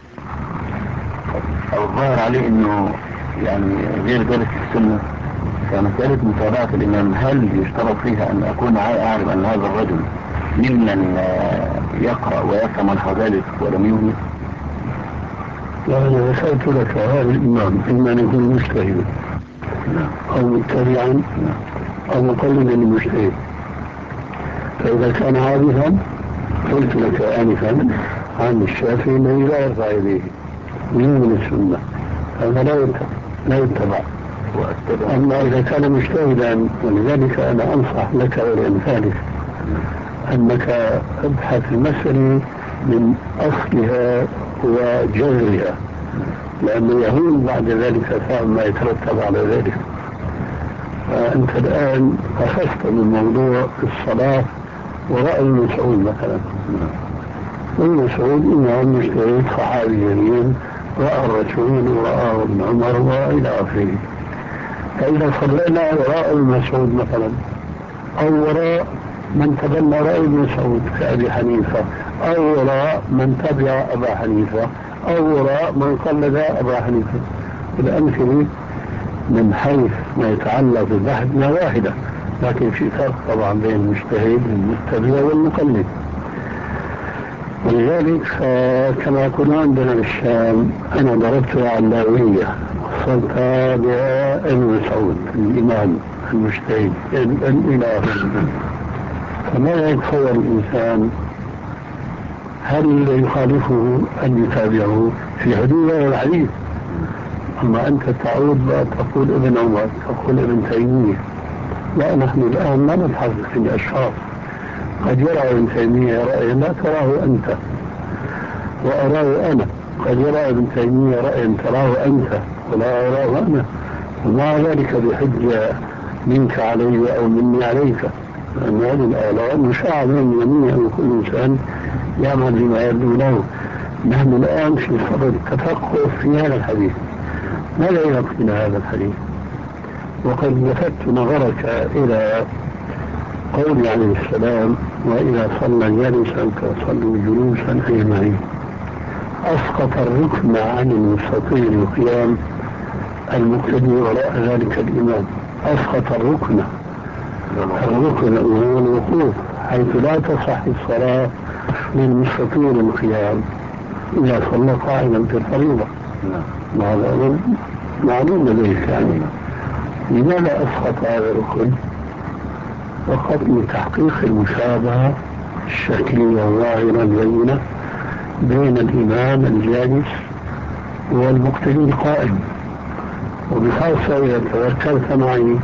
Speaker 1: او الظاهر عليه انه يعني غير دارس السنة، فمسألة متابعة الامام هل يشترط فيها ان اكون اعلم ان هذا الرجل ممن يقرأ ويفهم نحو ذلك ولم يهمل؟
Speaker 2: يعني ذكرت لك هذا الإمام إما أن يكون مجتهدا أو متبعا أو مقلدا للمجتهد. فإذا كان عارفا قلت لك آنفا عن الشافعي الذي لا يرفع يديه من السنة، هذا لا لا يتبع. أما إذا كان مجتهدا، ولذلك أنا أنصح لك ولأمثالك أنك ابحث المسألة من أصلها وجذرها، لأنه يهون بعد ذلك فهم ما يترتب على ذلك. فأنت الآن أخذت من موضوع الصلاة ورأي ابن مسعود مثلا. ابن مسعود إمام مجتهد صحابي جليل رأى الرسول ورأى ابن عمر وإلى آخره. فإذا صلينا وراء ابن مسعود مثلا أو وراء من تبنى رأي ابن مسعود كأبي حنيفة أو وراء من تبع أبا حنيفة أو وراء من قلد أبا حنيفة، الأمثلة من حيث ما يتعلق بالبحث واحدة، لكن في فرق طبعا بين المجتهد والمتبع والمقلد. ولذلك كما كنا عندنا بالشام أنا ضربت علاوية وصلتها بابن مسعود الإمام المجتهد إلى آخره. فماذا يتصور الإنسان؟ هل يخالفه أن يتابعه في حدود الحديث؟ أما أنت تعود تقول ابن عمر تقول ابن تيمية، لا، نحن الآن ما نبحث في الأشخاص. قد يرى ابن تيمية رأيا لا تراه أنت وأراه أنا، قد يرى ابن تيمية رأيا تراه أنت ولا أراه أنا، ومع ذلك بحجة منك علي أو مني عليك، لأن هذه الآراء مشاعة من جميع كل إنسان يعمل بما يبدو له. نحن الآن في صدد التفقه في هذا الحديث، ماذا يعطينا هذا الحديث؟ وقد لفت نظرك إلى قول عليه السلام وإذا صلى جالسا فصلوا جلوسا أجمعين. أسقط الركن عن المستطيع القيام المقتدي وراء ذلك الإمام، أسقط الركن الركن وهو الوقوف، حيث لا تصح الصلاة للمستطيع القيام إذا صلى قائما في الفريضة. وهذا معلوم لديك. يعني لماذا أسقط هذا الركن؟ وقد لتحقيق المشابهة الشكلية الظاهرة البينة بين الإمام الجالس والمقتدي القائم. وبخاصة إذا تذكرت معي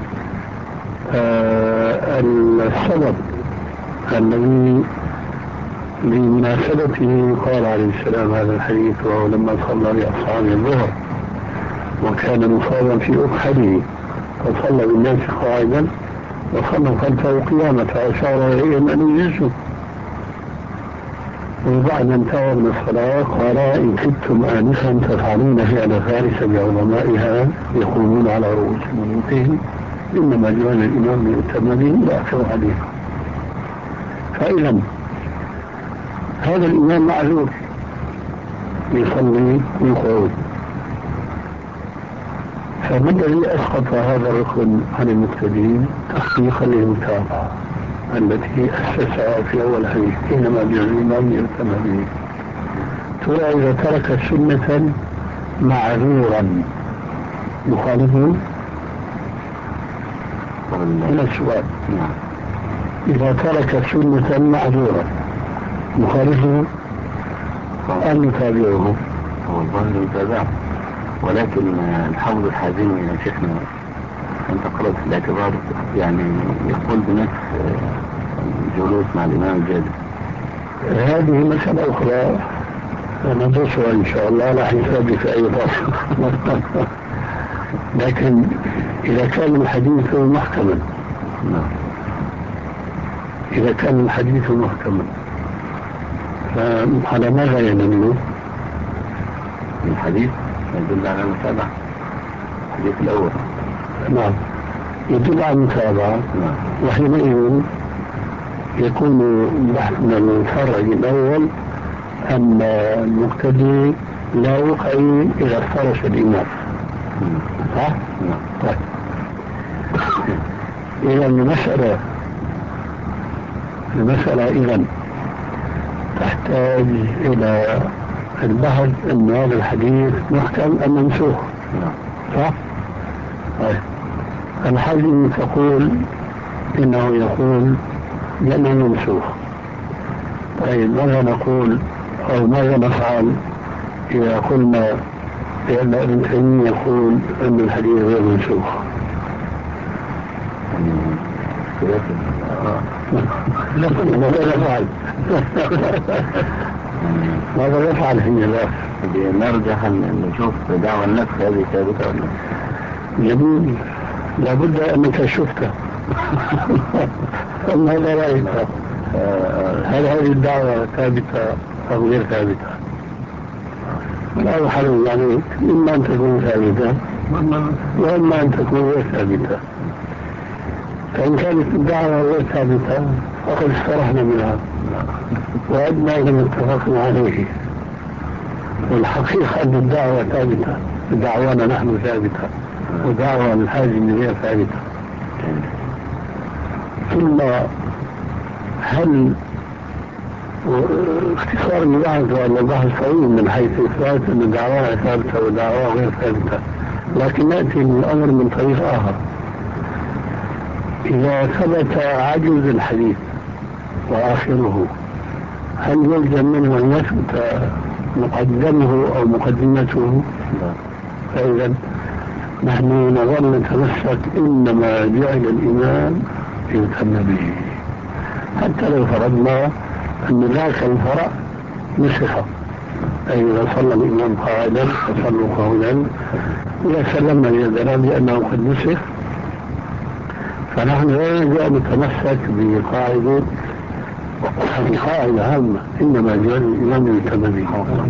Speaker 2: آه السبب الذي بمناسبته قال عليه السلام هذا الحديث، وهو لما صلى لأصحابه الظهر وكان مصابا في أكحله فصلى بالناس قائما وصلوا خلفه قيامة فأشار إليهم أن يجلسوا. وبعد انتهى من الصلاة قال إن كنتم آنفا تفعلون فعل فارس بعظمائها يقومون على رؤوس ملوكهم إنما جعل الإمام ليؤتم به لا أكثر عليه. فإذا هذا الإمام معذور يصلي ويقعد، فما الذي أسقط هذا الركن عن المقتدين؟ تحقيقا للمتابعة. التي أسسها في أول حديث إنما جعل الإمام يؤتم به. ترى إذا ترك سنة معذورا مخالفه هنا السؤال. إذا ترك سنة معذورا مخالفه أن نتابعه.
Speaker 1: هو الظاهر يتابعه، ولكن الحوض الحازم يا شيخنا أنت قرأت في الاعتبار يعني يقول بنفس جلوس مع الإمام الجادي.
Speaker 2: هذه مسألة أخرى ندرسها إن شاء الله على حسابي في أي فصل. لكن إذا كان الحديث محكما إذا كان الحديث محكما فعلى ماذا يدل؟
Speaker 1: الحديث يدل على المتابعة. الحديث الأول
Speaker 2: نعم يدل على المتابعة.
Speaker 1: نعم.
Speaker 2: وحينئذ يكون بحثنا من الفرع الأول أن المقتدي لا يقعي إذا افترس الإمام. صح؟
Speaker 1: نعم.
Speaker 2: طيب إذا المسألة المسألة إذا تحتاج إلى البحث أن هذا الحديث محكم أم منسوخ. صح؟ طيب الحديث تقول إنه يقول بأنه منسوخ. طيب ماذا نقول أو ماذا نفعل إذا قلنا بأن ابن تيمية يقول أن الحديث غير منسوخ؟ ماذا نفعل؟ ماذا نفعل حين ذاك؟
Speaker 1: نرجع نشوف دعوة النفس هذه ثابتة ولا لا؟
Speaker 2: جميل، لابد أنك شفته. ماذا رأيك؟ هل هذه الدعوة ثابتة أو غير ثابتة؟ لا حل يعني إما أن تكون ثابتة وإما أن تكون غير ثابتة. فإن كانت الدعوة غير ثابتة فقد استرحنا منها وعدنا إلى ما اتفقنا عليه. والحقيقة أن الدعوة ثابتة، دعوانا نحن ثابتة ودعوة الحاجم غير ثابتة. ثم هل اختصار البحث وأن البحث طويل من حيث إثبات أن دعواها ثابتة ودعواها غير ثابتة، لكن نأتي للأمر من طريق آخر. إذا ثبت عجز الحديث وآخره هل يلزم منه أن يثبت مقدمه أو مقدمته؟ فإذا نحن نظل نتمسك إنما جعل الإمام يهتم به، حتى لو فرضنا أن ذاك الفرع نسخ، أي إذا صلى الإمام قاعدا فصلوا قعودا، إذا سلمنا يدنا بأنه قد نسخ فنحن لا نرجع نتمسك بقاعدة قاعدة هامة إنما جعل الإمام يهتم به.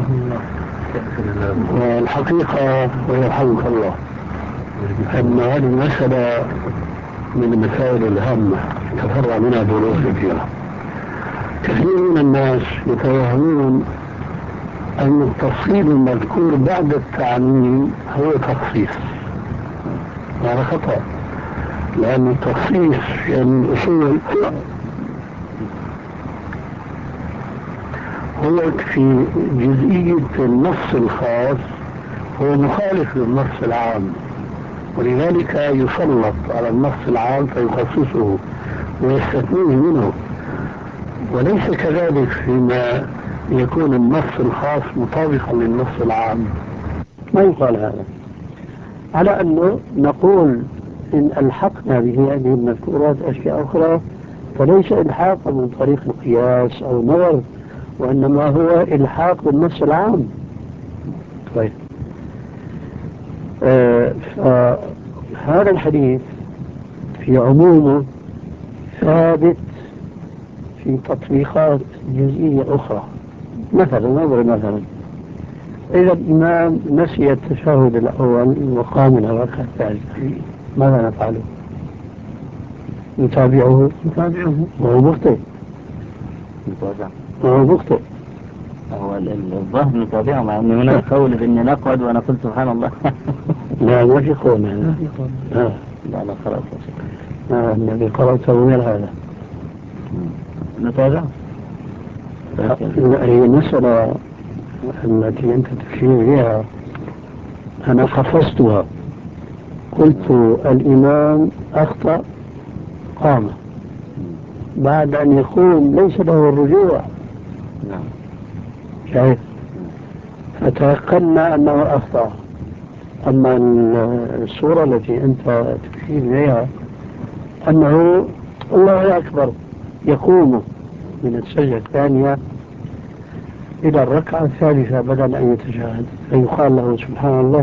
Speaker 2: والحقيقة ويرحمك الله أن هذه المسألة من المسائل الهامة تفرع منها دروس كثيرة. كثير من الناس يتوهمون أن التفصيل المذكور بعد التعميم هو تخصيص. هذا خطأ، لأن التخصيص يعني الأصول هو في جزئية النص الخاص هو مخالف للنص العام، ولذلك يسلط على النص العام فيخصصه ويستثنيه منه، وليس كذلك فيما يكون النص الخاص مطابقا للنص العام. ما يقال هذا، على أنه نقول إن ألحقنا بهذه المذكورات أشياء أخرى فليس إلحاق من طريق القياس أو النظر، وإنما هو إلحاق بالنص العام. طيب آه فهذا الحديث في عمومه ثابت في تطبيقات جزئية أخرى. مثلا نظر مثلا إذا الإمام نسي التشهد الأول وقام إلى الركعة الثالثة ماذا نفعله؟ نتابعه نتابعه وهو مخطئ وهو مخطئ
Speaker 1: هو الظاهر نتابعه، مع أن هناك قول بأن نقعد ونقول سبحان الله.
Speaker 2: لا ما في قول هنا.
Speaker 1: لا لا خلاص
Speaker 2: الذي قرأته غير هذا.
Speaker 1: نتابع.
Speaker 2: هي المسألة التي أنت تشير إليها أنا حفظتها، قلت الإمام أخطأ قام، بعد أن يقوم ليس له الرجوع.
Speaker 1: نعم.
Speaker 2: شايف؟ فتيقنا أنه أخطأ. أما الصورة التي أنت تشير إليها أنه الله أكبر يقوم من السجدة الثانية إلى الركعة الثالثة بدل أن يتشهد فيقال له سبحان الله.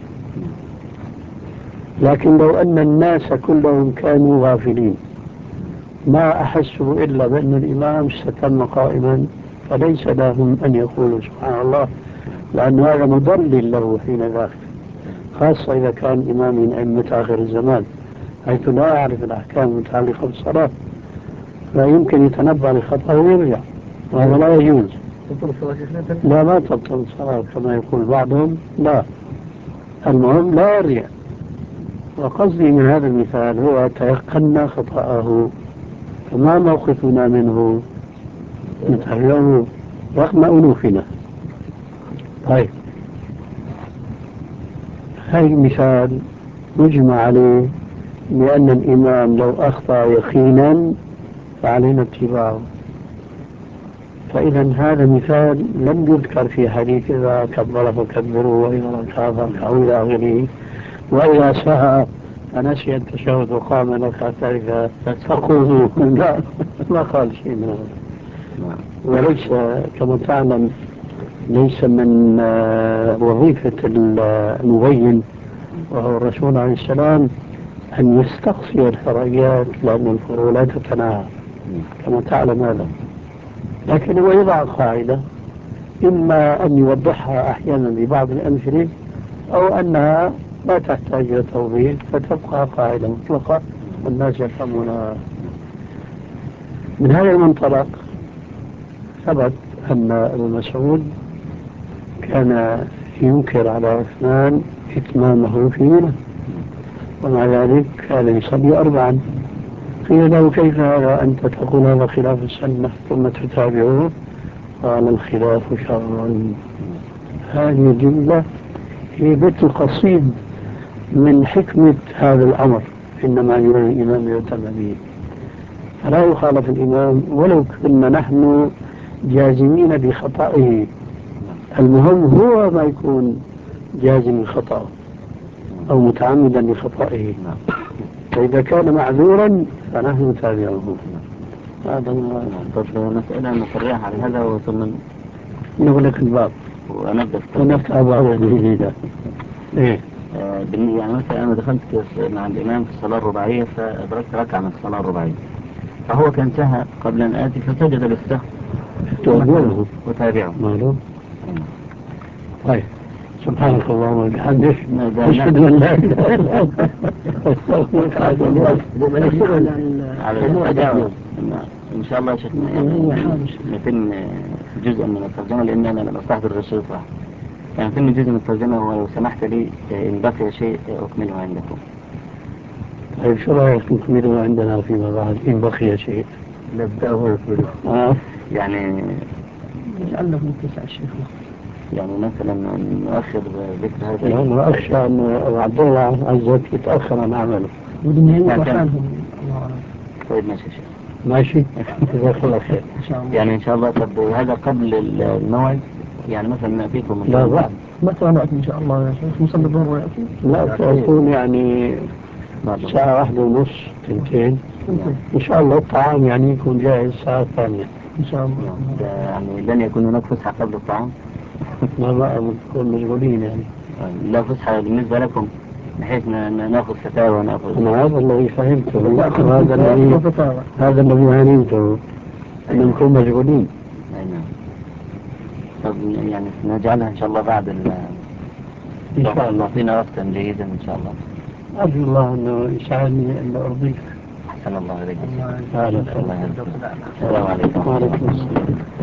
Speaker 2: لكن لو أن الناس كلهم كانوا غافلين ما أحسوا إلا بأن الإمام استتم قائما فليس لهم أن يقولوا سبحان الله، لأن هذا مضلل له حين ذاك، خاصة إذا كان إمام من أئمة آخر الزمان حيث لا يعرف الأحكام المتعلقة بالصلاة، لا يمكن يتنبأ لخطأه ويرجع، وهذا لا يجوز. لا ما تبطل الصلاة كما يقول بعضهم، لا، المهم لا يرجع. وقصدي من هذا المثال هو تيقنا خطأه، فما موقفنا منه؟ نتبعه رغم أنوفنا. طيب هذا مثال مجمع عليه بأن الإمام لو أخطأ يقينا فعلينا اتباعه. فإذا هذا مثال لم يذكر في حديث إذا كبر فكبروا وإذا ركع فاركعوا إلى آخره، وإذا سهى فنسي التشهد وقام لك ثالثا فقولوا. لا، ما قال شيء من هذا. وليس كما تعلم ليس من وظيفة المبين وهو الرسول عليه السلام أن يستقصي الفرعيات، لأن الفروع لا تتناهى كما تعلم هذا، لكن هو يضع قاعدة إما أن يوضحها أحيانا ببعض الأمثلة أو أنها لا تحتاج إلى توضيح فتبقى قاعدة مطلقة والناس يفهمونها. من هذا المنطلق ثبت أن ابن مسعود كان ينكر على عثمان إتمامه في منى، ومع ذلك كان يصلي أربعا. قيل له كيف هذا أنت تقول هذا خلاف السنة ثم تتابعه؟ قال الخلاف شر. هذه الجملة هي بيت القصيد من حكمة هذا الأمر، إنما يرى الإمام يؤتم به فلا يخالف الإمام ولو كنا نحن جازمين بخطئه. المهم هو ما يكون جازم بخطأه أو متعمدا لخطئه، فإذا كان معذورا فنحن نتابعه. هذا
Speaker 1: مسألة نصريح على هذا وثم
Speaker 2: نغلق الباب ونفتح بابا جديدة. إيه
Speaker 1: آه يعني مثلا أنا دخلت مع الإمام في الصلاة الرباعية فأدركت ركعة من الصلاة الرباعية، فهو كان سهى قبل أن آتي فسجد للسهو
Speaker 2: تابعه
Speaker 1: وتابعه.
Speaker 2: معلوم. طيب سبحانك اللهم وبحمدك أشهد أن لا إله إلا أنت أستغفرك
Speaker 1: إن شاء الله يا شيخنا يعني يتم جزء من الترجمة لأن أنا لم أستحضر غير شيء واحد، يعني يتم جزء من الترجمة ولو سمحت لي إن بقي شيء أكمله عندكم.
Speaker 2: طيب شو رأيك نكمله عندنا فيما بعد إن بقي شيء؟
Speaker 1: نبدأه ونكمله.
Speaker 2: آه
Speaker 1: يعني
Speaker 3: نجعله من تسع الشيخ،
Speaker 1: يعني مثلا نؤخر ذكر هذا.
Speaker 2: يعني أخشى أن عبد الله عزك يتأخر عن عمله.
Speaker 1: طيب ماشي شيخ.
Speaker 2: ماشي جزاك الله خير.
Speaker 1: يعني إن شاء الله. طب هذا قبل الموعد يعني مثلا نأتيكم من
Speaker 2: لا بعد
Speaker 3: متى نأتي إن شاء الله يا شيخ؟ نصلي الظهر ويأتي؟
Speaker 2: لا سيكون يعني ساعة واحدة ونص تنتين إن شاء الله. الطعام يعني يكون جاهز الساعة الثانية
Speaker 3: إن شاء الله.
Speaker 1: يعني لن يكون هناك فسحة قبل الطعام؟
Speaker 2: لا بقى بنكون مشغولين يعني.
Speaker 1: لا فسحة بالنسبة لكم بحيث ناخذ فتاوى وناخذ.
Speaker 2: أنا هذا الذي فهمته هذا الذي هذا الذي علمته أن نكون مشغولين.
Speaker 1: طب يعني نجعلها إن شاء الله بعد ال
Speaker 2: إن شاء الله
Speaker 1: فينا وقتا جيدا إن شاء الله.
Speaker 2: أرجو الله أنه يساعدني أن أرضيك.
Speaker 1: أحسن الله عليك.
Speaker 2: السلام عليكم.
Speaker 1: وعليكم السلام.